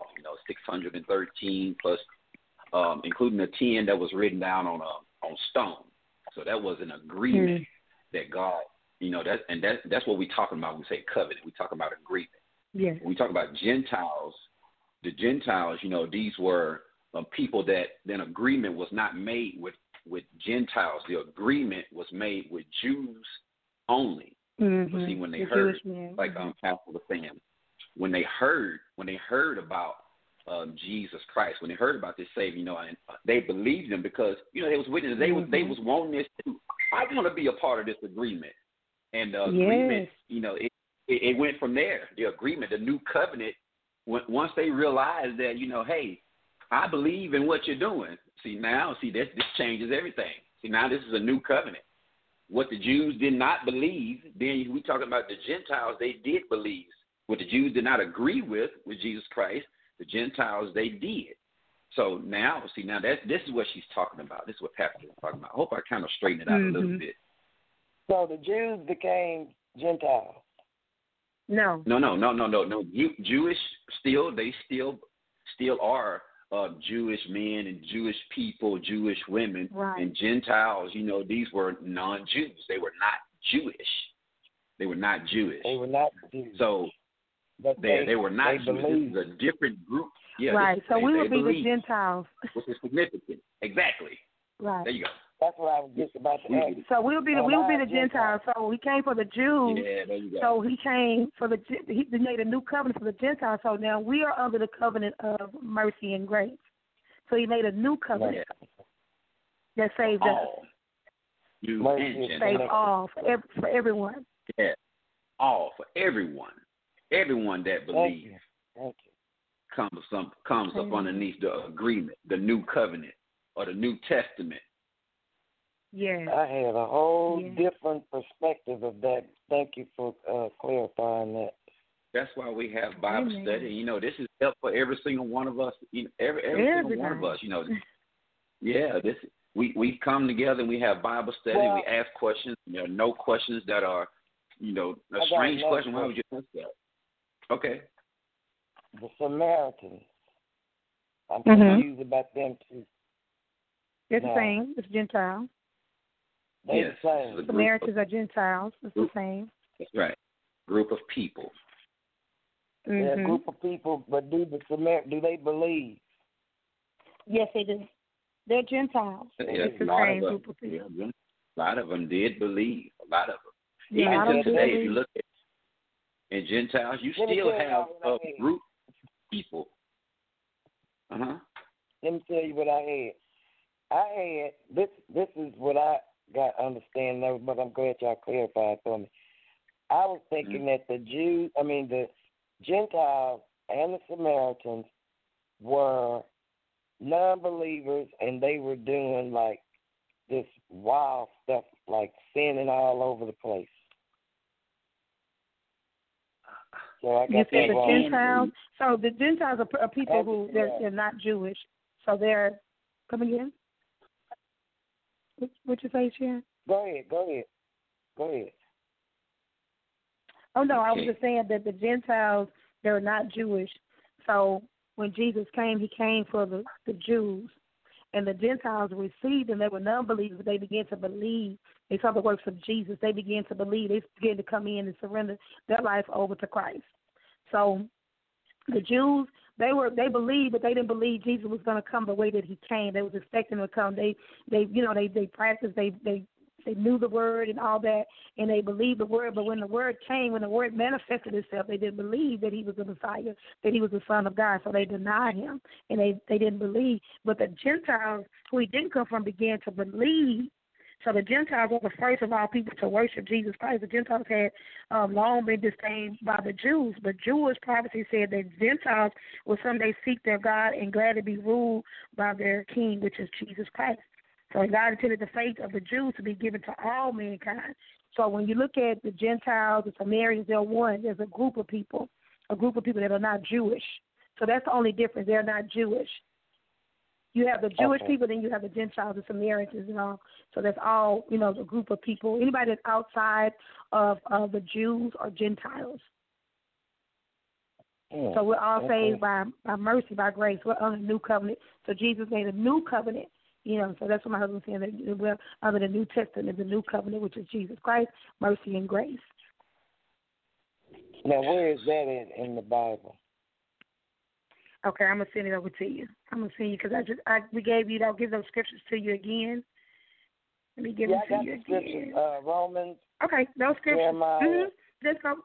Speaker 6: 613 plus, including the 10 that was written down on stone. So that was an agreement that God, that's what we talking about when we say covenant. We talk about agreement.
Speaker 4: Yeah.
Speaker 6: When we talk about Gentiles, the Gentiles, these were people that then agreement was not made with Gentiles. The agreement was made with Jews only. But see, when they heard, like Pastor was saying, when they heard about Jesus Christ, when they heard about this Savior, and they believed him because they was witnesses. They was wanting this too. I want to be a part of this agreement, and the agreement, it went from there. The agreement, the new covenant. Once they realized that, hey, I believe in what you're doing. This changes everything. See, now this is a new covenant. What the Jews did not believe, then we talking about the Gentiles, they did believe. What the Jews did not agree with Jesus Christ, the Gentiles, they did. So now, this is what she's talking about. This is what Pastor is talking about. I hope I kind of straighten it out a little bit.
Speaker 8: So the Jews became Gentiles.
Speaker 4: No.
Speaker 6: Jewish they still are Jewish men and Jewish people, Jewish women,
Speaker 4: right.
Speaker 6: And Gentiles. These were non-Jews. They were not Jewish. They were not Jewish. So
Speaker 8: but
Speaker 6: they were not Jewish.
Speaker 8: Believed.
Speaker 6: This is a different group. Yeah,
Speaker 4: right. So we would be
Speaker 6: believed,
Speaker 4: the Gentiles.
Speaker 6: Which is significant. Exactly.
Speaker 4: Right.
Speaker 6: There you go.
Speaker 8: That's what I was just about to ask.
Speaker 4: So we'll be the Gentiles. So he came for the Jews.
Speaker 6: Yeah, there you go.
Speaker 4: So he came he made a new covenant for the Gentiles. So now we are under the covenant of mercy and grace. So he made a new covenant that saved us.
Speaker 6: Jews and
Speaker 4: saved all for everyone.
Speaker 6: Yeah, all for everyone. Everyone that believes
Speaker 8: Thank you.
Speaker 6: comes up underneath the agreement, the new covenant or the New Testament?
Speaker 4: Yes.
Speaker 8: I had a whole different perspective of that. Thank you for clarifying that.
Speaker 6: That's why we have Bible study. You know, this is help for every single one of us. You know, every single one of us. You know, we come together and we have Bible study. Well, we ask questions. There are no questions that are, you know, a strange question. Why would you ask that? Okay.
Speaker 8: The Samaritans. I'm confused about them too.
Speaker 4: It's the same. It's Gentiles.
Speaker 8: They're the same.
Speaker 4: Samaritans are Gentiles. It's the same.
Speaker 6: That's right. Group of people.
Speaker 8: They're a group of people, but do they believe?
Speaker 4: Yes, they do. They're Gentiles. It's the same group of people.
Speaker 6: Yeah, a lot of them did believe. A lot of them.
Speaker 4: Yeah,
Speaker 6: even to today, if you look at in Gentiles, you still have a group of people.
Speaker 8: Let me tell you what I had. This is what I got understanding of, but I'm glad y'all clarified for me. I was thinking that the Gentiles and the Samaritans were non-believers, and they were doing like this wild stuff, like sinning all over the place. So I got
Speaker 4: you said the Gentiles. So the Gentiles are people who they're not Jewish. So they're come again. What you say, Sharon?
Speaker 8: Go ahead.
Speaker 4: Oh no, I was just saying that the Gentiles, they're not Jewish. So when Jesus came, he came for the Jews. And the Gentiles received him. They were non-believers. They began to believe. They saw the works of Jesus. They began to believe. They began to come in and surrender their life over to Christ. So the Jews, they believed, but they didn't believe Jesus was going to come the way that he came. They was expecting him to come. They practiced. They knew the word and all that, and they believed the word. But when the word came, when the word manifested itself, they didn't believe that he was the Messiah, that he was the Son of God. So they denied him, and they didn't believe. But the Gentiles, who he didn't come from, began to believe. So the Gentiles were the first of all people to worship Jesus Christ. The Gentiles had long been disdained by the Jews, but Jewish prophecy said that Gentiles will someday seek their God and gladly be ruled by their King, which is Jesus Christ. So God intended the faith of the Jews to be given to all mankind. So when you look at the Gentiles, the Samaritans, they're one. There's a group of people that are not Jewish. So that's the only difference. They're not Jewish. You have the Jewish people, then you have the Gentiles, the Samaritans, and all. So that's all, the group of people. Anybody that's outside of the Jews or Gentiles. So we're all saved by mercy, by grace. We're under the new covenant. So Jesus made a new covenant. So that's what my husband was saying, that we're under the New Testament, the new covenant, which is Jesus Christ, mercy and grace.
Speaker 8: Now, where is that in the Bible?
Speaker 4: Okay, I'm going to send it over to you. I'm going to send you, because we gave you, I'll give those scriptures to you again. Let me give them to you again.
Speaker 8: Romans.
Speaker 4: Okay, those scriptures. Just go.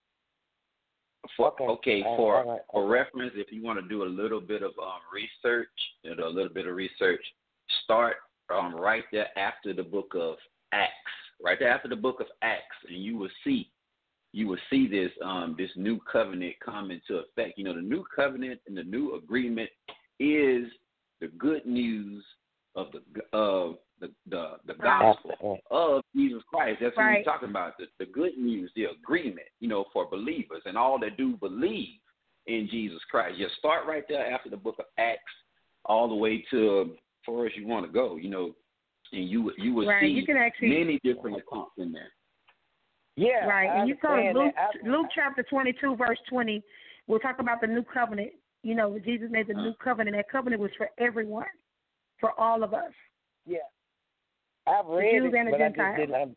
Speaker 6: For reference, if you want to do a little bit of research, start right there after the book of Acts. Right there after the book of Acts, and you will see this new covenant come into effect. The new covenant and the new agreement is the good news of the gospel of Jesus Christ. That's what we're talking about. The good news, the agreement, for believers and all that do believe in Jesus Christ. You start right there after the book of Acts, all the way to far as you want to go, and you will see many different accounts in there.
Speaker 8: Yeah,
Speaker 4: right. And you saw Luke chapter 22, verse 20. We'll talk about the new covenant. Jesus made the new covenant. That covenant was for everyone, for all of us.
Speaker 8: Yeah, I've read it, but I just didn't understand.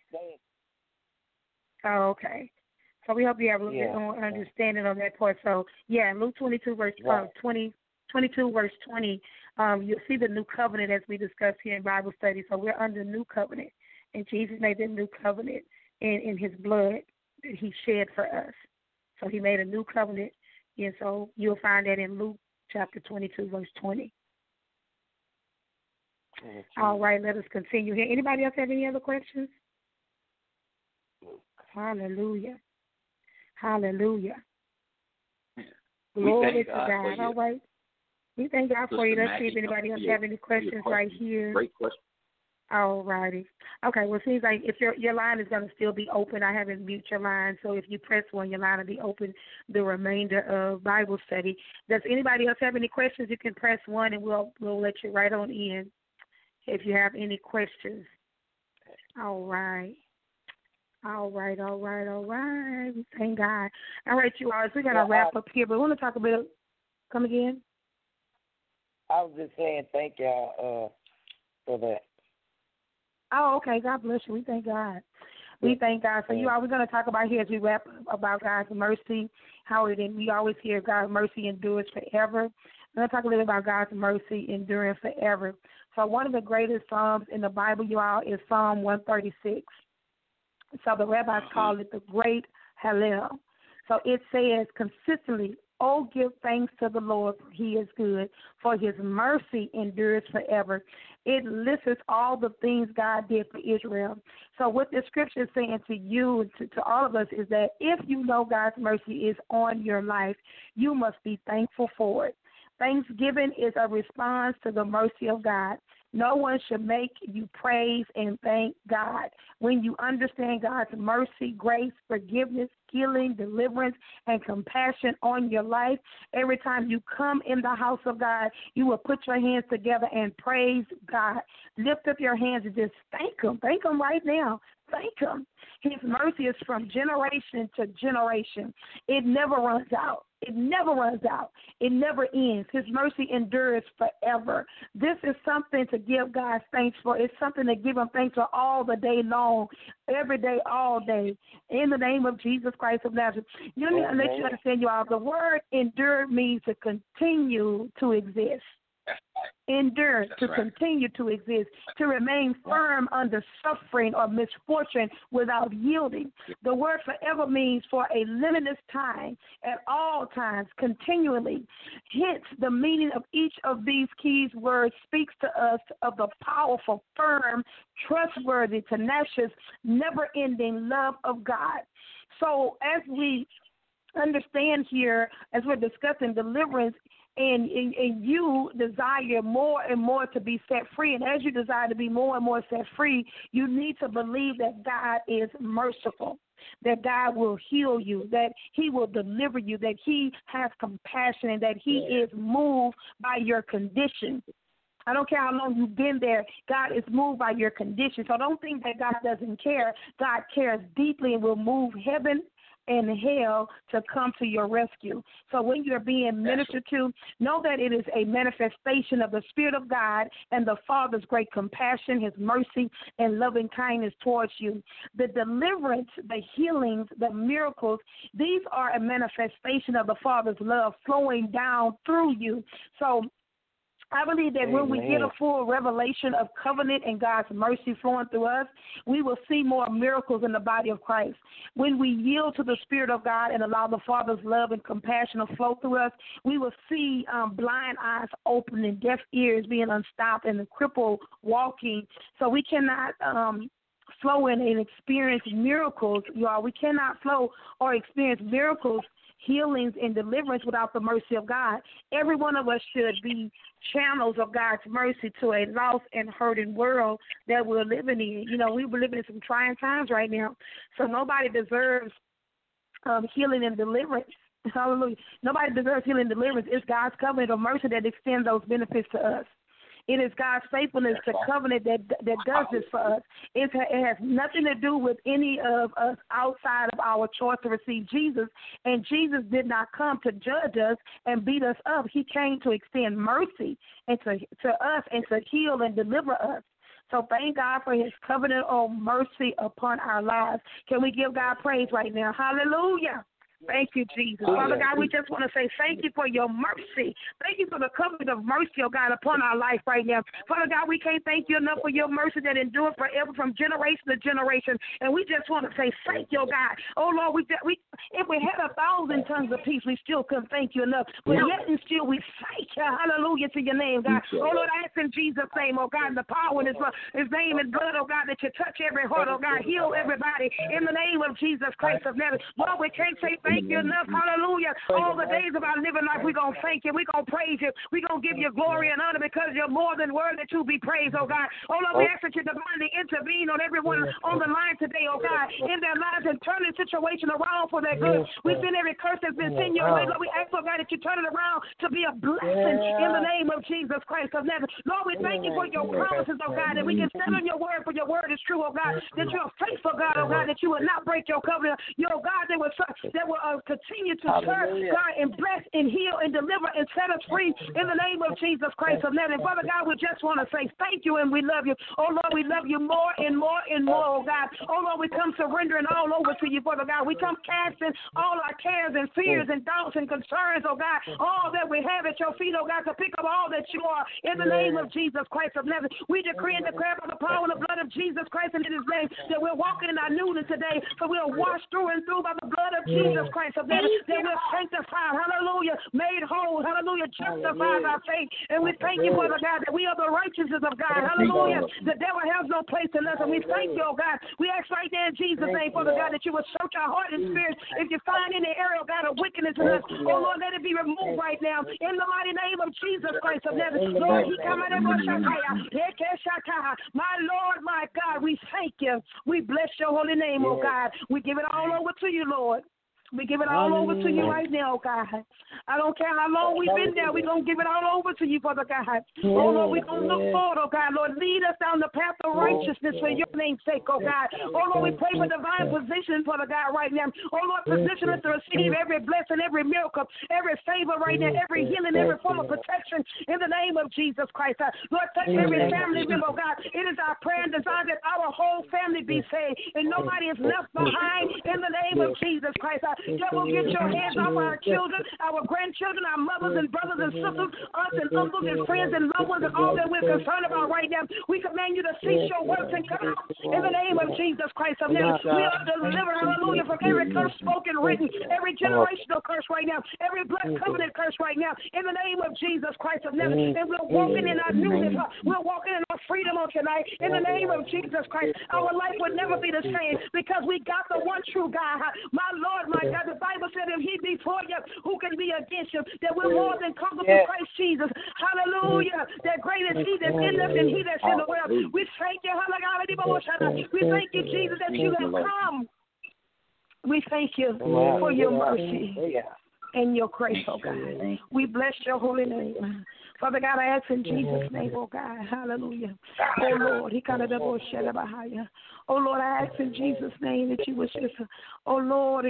Speaker 4: Oh, okay. So we hope you have a little bit more understanding of that part. So, Luke 22, verse 22, verse 20, you'll see the new covenant as we discussed here in Bible study. So we're under new covenant, and Jesus made the new covenant in his blood that he shed for us. So he made a new covenant, and so you'll find that in Luke chapter 22, verse 20. All right, let us continue here. Anybody else have any other questions? Hallelujah. Hallelujah. Glory to God. All right. We thank God for you. Let's see if anybody else have any questions right here.
Speaker 6: Great question.
Speaker 4: All righty. Okay, well, it seems like if your line is going to still be open. I haven't muted your line, so if you press one, your line will be open the remainder of Bible study. Does anybody else have any questions? You can press one, and we'll let you right on in if you have any questions. All right. We thank God. All right, you all. We're going to wrap up here, but we want to talk a bit. Come again?
Speaker 8: I was just saying thank y'all for that.
Speaker 4: Oh, okay. God bless you. We thank God. We thank God. So you all, we're going to talk about here as we wrap up about God's mercy, how we always hear God's mercy endures forever. We're going to talk a little about God's mercy enduring forever. So one of the greatest Psalms in the Bible, you all, is Psalm 136. So the rabbis call it the Great Hallel. So it says consistently, "Oh, give thanks to the Lord, for he is good, for his mercy endures forever." It lists all the things God did for Israel. So what the scripture is saying to you, to all of us, is that if you know God's mercy is on your life, you must be thankful for it. Thanksgiving is a response to the mercy of God. No one should make you praise and thank God. When you understand God's mercy, grace, forgiveness, healing, deliverance, and compassion on your life, every time you come in the house of God, you will put your hands together and praise God. Lift up your hands and just thank Him. Thank Him right now. Thank Him. His mercy is from generation to generation. It never runs out. It never runs out. It never ends. His mercy endures forever. This is something to give God thanks for. It's something to give Him thanks for all the day long, every day, all day, in the name of Jesus Christ of Nazareth. Let me let you understand, you all. The word endure means to continue to exist. Endure, to continue to exist, to remain firm under suffering or misfortune without yielding. The word forever means for a limitless time, at all times, continually. Hence, the meaning of each of these key words speaks to us of the powerful, firm, trustworthy, tenacious, never-ending love of God. So as we understand here, as we're discussing deliverance, and you desire more and more to be set free. And as you desire to be more and more set free, you need to believe that God is merciful, that God will heal you, that He will deliver you, that He has compassion, and that He is moved by your condition. I don't care how long you've been there. God is moved by your condition. So don't think that God doesn't care. God cares deeply and will move heaven and hell to come to your rescue. So when you're being ministered to, know that it is a manifestation of the Spirit of God and the Father's great compassion, His mercy, and loving kindness towards you. The deliverance, the healings, the miracles, these are a manifestation of the Father's love flowing down through you. So I believe that when we get a full revelation of covenant and God's mercy flowing through us, we will see more miracles in the body of Christ. When we yield to the Spirit of God and allow the Father's love and compassion to flow through us, we will see blind eyes open and deaf ears being unstopped and the crippled walking. So we cannot flow in and experience miracles, y'all. We cannot flow or experience miracles, healings, and deliverance without the mercy of God. Every one of us should be channels of God's mercy to a lost and hurting world that we're living in. You know, we're living in some trying times right now, so nobody deserves healing and deliverance. Hallelujah. Nobody deserves healing and deliverance. It's God's covenant of mercy that extends those benefits to us. It is God's faithfulness to covenant that does this for us. It has nothing to do with any of us outside of our choice to receive Jesus. And Jesus did not come to judge us and beat us up. He came to extend mercy and to us and to heal and deliver us. So thank God for His covenant of mercy upon our lives. Can we give God praise right now? Hallelujah. Thank you, Jesus. Father God, we just want to say thank you for your mercy. Thank you for the covenant of mercy, oh God, upon our life right now. Father God, we can't thank you enough for your mercy that endures forever from generation to generation. And we just want to say thank you, oh God. Oh, Lord, if we had 1,000 tongues of peace, we still couldn't thank you enough. But yet and still we thank you. Hallelujah to your name, God. Oh, Lord, I ask in Jesus' name, oh God, in the power in His name and blood, oh God, that you touch every heart, oh God, heal everybody in the name of Jesus Christ of Nazareth. Lord, we can't say thank thank you enough. Hallelujah. All the days of our living life, we're going to thank you. We're going to praise you. We're going to give you glory and honor because you're more than worthy to be praised, oh God. Oh Lord, we ask that you divinely intervene on everyone on the line today, oh God, in their lives and turn the situation around for their good. We send every curse that's been sent your way, Lord. We ask, oh God, that you turn it around to be a blessing in the name of Jesus Christ of Nazareth. Lord, we thank you for your promises, oh God, that we can stand on your word, for your word is true, oh God, that you're a faithful God, oh God, that you will not break your covenant. You're a God that will continue to serve, God, and bless and heal and deliver and set us free in the name of Jesus Christ of Nazareth. Father God, we just want to say thank you and we love you. Oh Lord, we love you more and more and more, oh God. Oh Lord, we come surrendering all over to you, Father God. We come casting all our cares and fears and doubts and concerns, oh God, all that we have at your feet, oh God, to pick up all that you are in the name of Jesus Christ of Nazareth. We decree and declare by the power and the blood of Jesus Christ and in his name that we're walking in our newness today, so we're washed through and through by the blood of Jesus Christ of Nazareth, that we're sanctified, hallelujah, made whole, hallelujah, justified by faith. And we thank you, Father God, that we are the righteousness of God, hallelujah. The devil has no place in us, and we thank you, oh God. We ask right there in Jesus' name, Father God, that you will search our heart and spirit. If you find any area, oh God, of wickedness in us, oh Lord, let it be removed right now in the mighty name of Jesus Christ of Nazareth. Lord, my Lord, my God, we thank you. We bless your holy name, oh God. We give it all over to you, Lord. We give it all over to you right now, God. I don't care how long we've been there. We're going to give it all over to you, Father God. Oh, Lord, we're going to look forward, oh, God. Lord, lead us down the path of righteousness for your name's sake, oh, God. Oh, Lord, we pray for divine position, Father God, right now. Oh, Lord, position us to receive every blessing, every miracle, every favor right now, every healing, every form of protection in the name of Jesus Christ. Lord, touch every family member, oh, God. It is our prayer and desire that our whole family be saved and nobody is left behind in the name of Jesus Christ. Devil, get your hands off our children, our grandchildren, our mothers and brothers and sisters, aunts and uncles and friends and loved ones and all that we're concerned about right now. We command you to cease your works and come out in the name of Jesus Christ of Nazareth. We are delivered, hallelujah, from every curse spoken, written, every generational curse right now, every blood covenant curse right now in the name of Jesus Christ of Nazareth. And we're walking in our newness. We're walking in our freedom on tonight in the name of Jesus Christ. Our life would never be the same because we got the one true God. My Lord, my God, the Bible said if he be for you, who can be against you? That we're more than conquerors through Christ Jesus. Hallelujah. That great is he that's in us and he that's in the world. We thank you. We thank you, Jesus, that you have come. We thank you for your mercy and your grace, oh God. We bless your holy name. Father God, I ask in Jesus' name, oh God, hallelujah. Oh Lord, oh Lord, I ask in Jesus' name that you would just, oh Lord,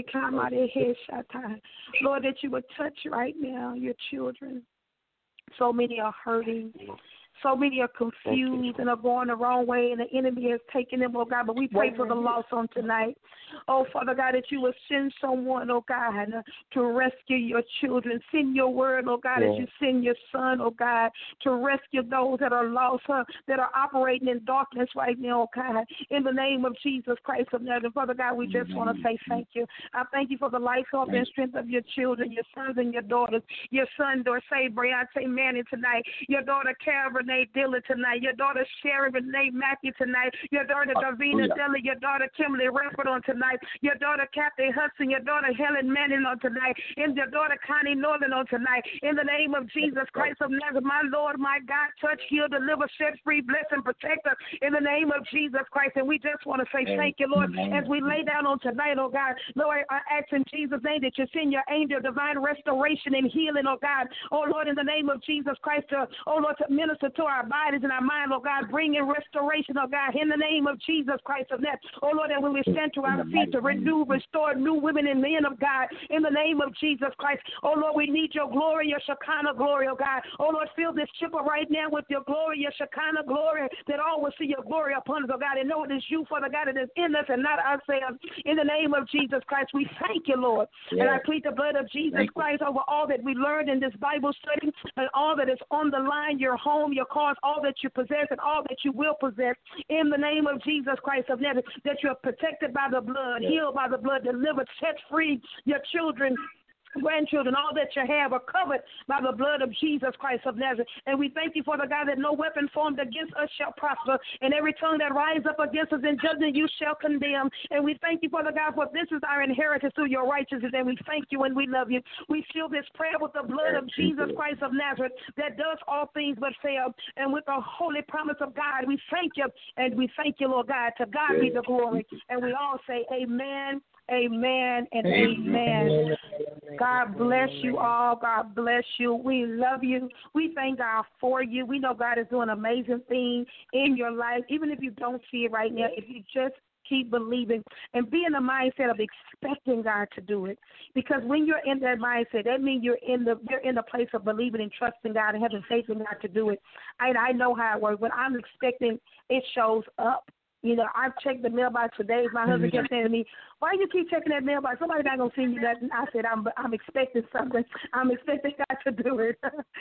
Speaker 4: Lord, that you would touch right now your children. So many are hurting. So many are confused and are going the wrong way, and the enemy has taken them, oh God. But we pray for the lost on tonight. Oh, Father God, that you will send someone, oh God, to rescue your children. Send your word, oh God, as you send your son, oh God, to rescue those that are lost, that are operating in darkness right now, oh God. In the name of Jesus Christ of Nazareth, Father God, we just want to say thank you. I thank you for the life, health, and strength of your children, your sons and your daughters. Your son, Dorsey Briante Manning tonight. Your daughter, Karen Renee Dillon tonight. Your daughter, Sharon Renee Matthew tonight. Your daughter, Davina Dillon. Your daughter, Kimberly Redford on tonight. Your daughter, Kathy Hudson. Your daughter, Helen Manning on tonight. And your daughter, Connie Northern on tonight. In the name of Jesus Christ of Nazareth, my Lord, my God, touch, heal, deliver, set free, bless, and protect us in the name of Jesus Christ. And we just want to say thank you, Lord, as we lay down on tonight, oh God. Lord, I ask in Jesus' name that you send your angel divine restoration and healing, oh God. Oh Lord, in the name of Jesus Christ, oh Lord, to minister to our bodies and our mind, oh God, bring in restoration, oh God, in the name of Jesus Christ of Nazareth. Oh Lord, that when we stand to our feet to renew, restore new women and men of God, in the name of Jesus Christ. Oh Lord, we need your glory, your Shekinah glory, oh God. Oh Lord, fill this chipper right now with your glory, your Shekinah glory, that all will see your glory upon us, oh God, and know it is you, Father God, that is in us and not ourselves. In the name of Jesus Christ, we thank you, Lord. And I plead the blood of Jesus Christ over all that we learned in this Bible study and all that is on the line, your home, your cars, all that you possess and all that you will possess. In the name of Jesus Christ of Nazareth, that you are protected by the blood, healed by the blood, delivered, set free your children
Speaker 9: grandchildren, all that you have are covered by the blood of Jesus Christ of Nazareth. And we thank you, Father God, that no weapon formed against us shall prosper, and every tongue that rises up against us in judgment you shall condemn. And we thank you, Father God, for this is our inheritance through your righteousness, and we thank you and we love you. We seal this prayer with the blood of Jesus Christ of Nazareth that does all things but fail, and with the holy promise of God, we thank you, and we thank you, Lord God. To God be the glory. And we all say amen, amen, and amen. God bless you all. God bless you. We love you. We thank God for you. We know God is doing an amazing thing in your life, even if you don't see it right now. If you just keep believing and be in the mindset of expecting God to do it, because when you're in that mindset, that means you're in the place of believing and trusting God and having faith in God to do it. I know how it works. When I'm expecting, it shows up. You know, I've checked the mailbox for days. My husband kept saying to me, "Why you keep checking that mailbox? Somebody's not gonna send you nothing." I said, "I'm expecting something. I'm expecting God to do it."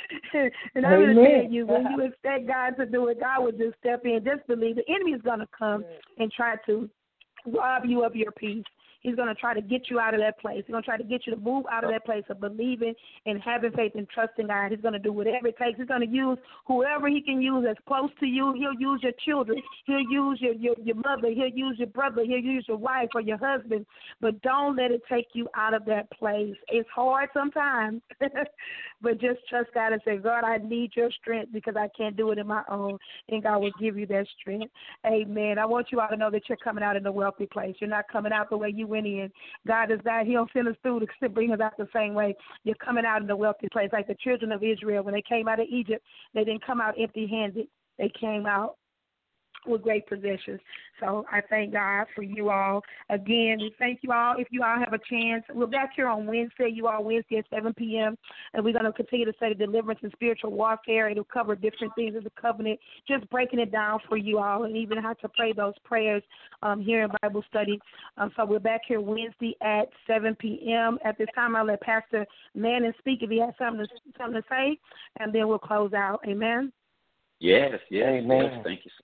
Speaker 9: And I'm going to tell you, when you expect God to do it, God will just step in. Just believe. The enemy is gonna come and try to rob you of your peace. He's going to try to get you out of that place. He's going to try to get you to move out of that place of believing and having faith and trusting God. He's going to do whatever it takes. He's going to use whoever he can use that's close to you. He'll use your children. He'll use your mother. He'll use your brother. He'll use your wife or your husband. But don't let it take you out of that place. It's hard sometimes, but just trust God and say, "God, I need your strength because I can't do it in my own." And God will give you that strength. Amen. I want you all to know that you're coming out in a wealthy place. You're not coming out the way you went in. God is not, he don't send us through to bring us out the same way. You're coming out in a wealthy place. Like the children of Israel, when they came out of Egypt, they didn't come out empty-handed. They came out with great possessions. So I thank God for you all. Again, we thank you all. If you all have a chance, we're back here on Wednesday, Wednesday at 7 p.m., and we're going to continue to study deliverance and spiritual warfare. It'll cover different things of the covenant, just breaking it down for you all, and even how to pray those prayers here in Bible study. So we're back here Wednesday at 7 p.m. At this time, I'll let Pastor Manning speak if he has something to say, and then we'll close out. Amen?
Speaker 6: Yes.
Speaker 8: Amen.
Speaker 6: Thank you.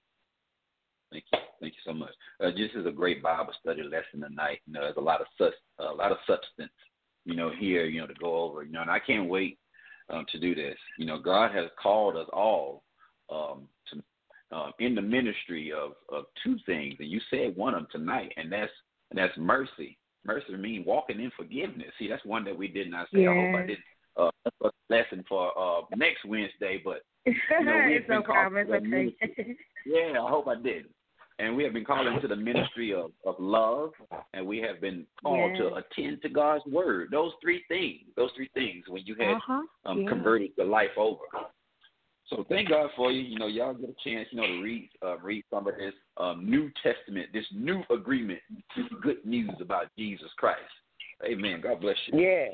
Speaker 6: Thank you so much. This is a great Bible study lesson tonight. You know, there's a lot of substance, here, to go over. And I can't wait to do this. God has called us all to in the ministry of two things, and you said one of them tonight, and that's mercy. Mercy means walking in forgiveness. See, that's one that we did not say.
Speaker 9: Yeah.
Speaker 6: I hope I did a lesson for next Wednesday, but we've been called to the ministry. Yeah, I hope I did. And we have been called into the ministry of love, and we have been called to attend to God's word. Those three things when you had converted your life over. So thank God for you. Y'all get a chance, to read some of this New Testament, this new agreement, this good news about Jesus Christ. Amen. God bless you.
Speaker 8: Yeah.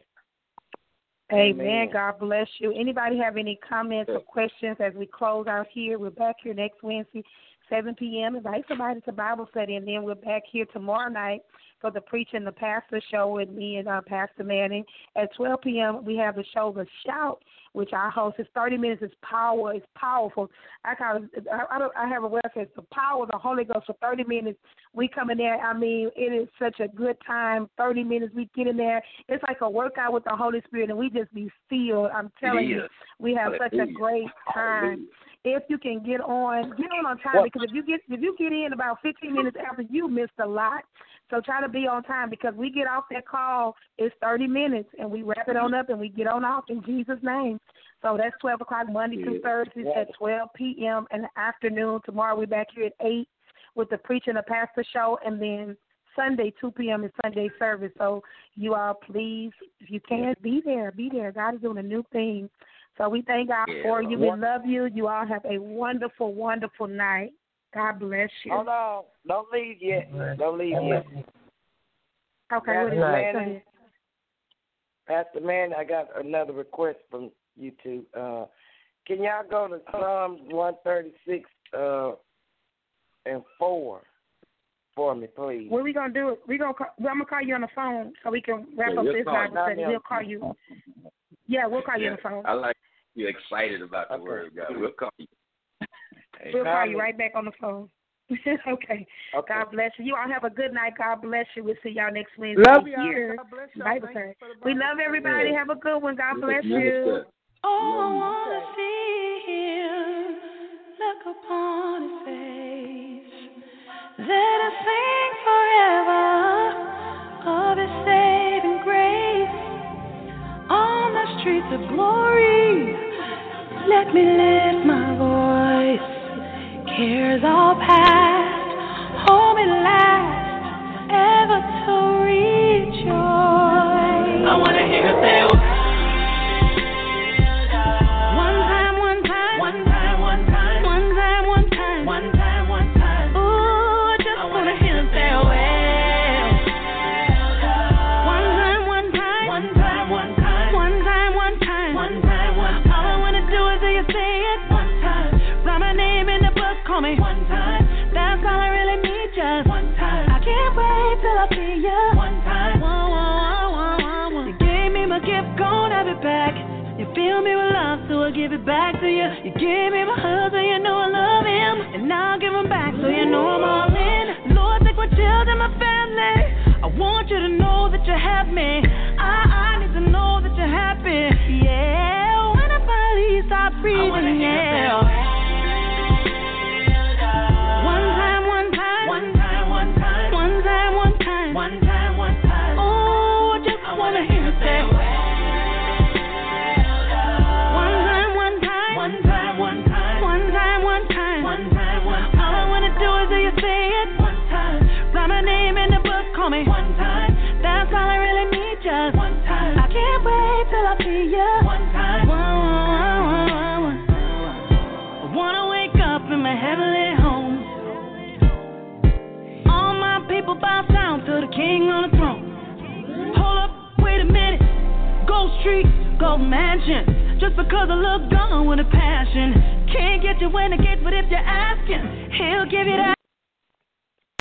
Speaker 9: Amen. God bless you. Anybody have any comments or questions as we close out here? We're back here next Wednesday, 7 p.m. Invite somebody to Bible study, and then we're back here tomorrow night for the Preacher and the Pastor show with me and Pastor Manning. At 12 p.m., we have the show The Shout, which I host. It's 30 minutes. It's power. It's powerful. I have a website. It's the power of the Holy Ghost for 30 minutes. We come in there. I mean, it is such a good time. 30 minutes. We get in there. It's like a workout with the Holy Spirit, and we just be filled. I'm telling you, we have such a great time. If you can get on time, because if you get in about 15 minutes after, you missed a lot. So try to be on time, because we get off that call, it's 30 minutes, and we wrap it on up and we get on off in Jesus' name. So that's 12 o'clock Monday through Thursdays at 12 p.m. in the afternoon. Tomorrow we're back here at 8 with the Preacher and the Pastor show, and then Sunday, 2 p.m. is Sunday service. So you all, please, if you can, be there. Be there. God is doing a new thing. So we thank God for you. We love you. You all have a wonderful, wonderful night. God bless you.
Speaker 8: Hold on. Don't leave yet.
Speaker 9: Okay, what is it?
Speaker 8: Pastor Manning, I got another request from you two. Can y'all go to Psalms 136 and 4 for me, please?
Speaker 9: What are we going to do? I'm going to call you on the phone so we can wrap up this Bible study. We'll call you. Yeah, we'll call you on the phone.
Speaker 6: I like you excited about the word, God. We'll call you.
Speaker 9: We'll call you right back on the phone.
Speaker 4: Okay. God bless you. You all have a good night. God bless you. We'll see y'all next Wednesday.
Speaker 5: Love you.
Speaker 4: Here.
Speaker 5: God bless you.
Speaker 4: Bible time. We love everybody. Have a good one. God bless you.
Speaker 2: Oh, I want to see him, look upon his face. Let us sing forever of his saving grace. On the streets of glory, let me lift my voice. Cares all past, home at last, ever to rejoice. I want to hear her say, one time, one time, one time, one time, one time, one time, one time, one time. Ooh, I just want to hear her say, well. One time, one time, one time, one time, one time, one time, one time, one time. All I want to do is hear you say it one time. Write my name in the book, call me one time. That's all I really need, just one time. I can't wait till I see you one time. You gave me my gift, gon' have it back. You fill me with love, so I'll give it back to you. You gave me my husband, you know I love him, and now I'll give him back, so you know I'm all in. Lord, take my children, my family. I want you to know that you have me. I need to know that you're happy. Yeah, when I finally stop breathing, yeah. One time, one time, one time, one time, one time, one time, one time, one time. Oh, I just wanna hear you say. One time, one time, one time, one time, one time, one time, one time, one time. All I wanna do is hear you say it one time. Write my name in the book, call me one time. That's all I really need, just one time. I can't wait till I see you one time. I wanna wake up in my heavenly home. All my people bow down to the King on the throne. Hold up, wait a minute. Gold Street, Gold Mansion. Just because I look gone with a passion. Can't get you when I get, but if you're asking, he'll give you that.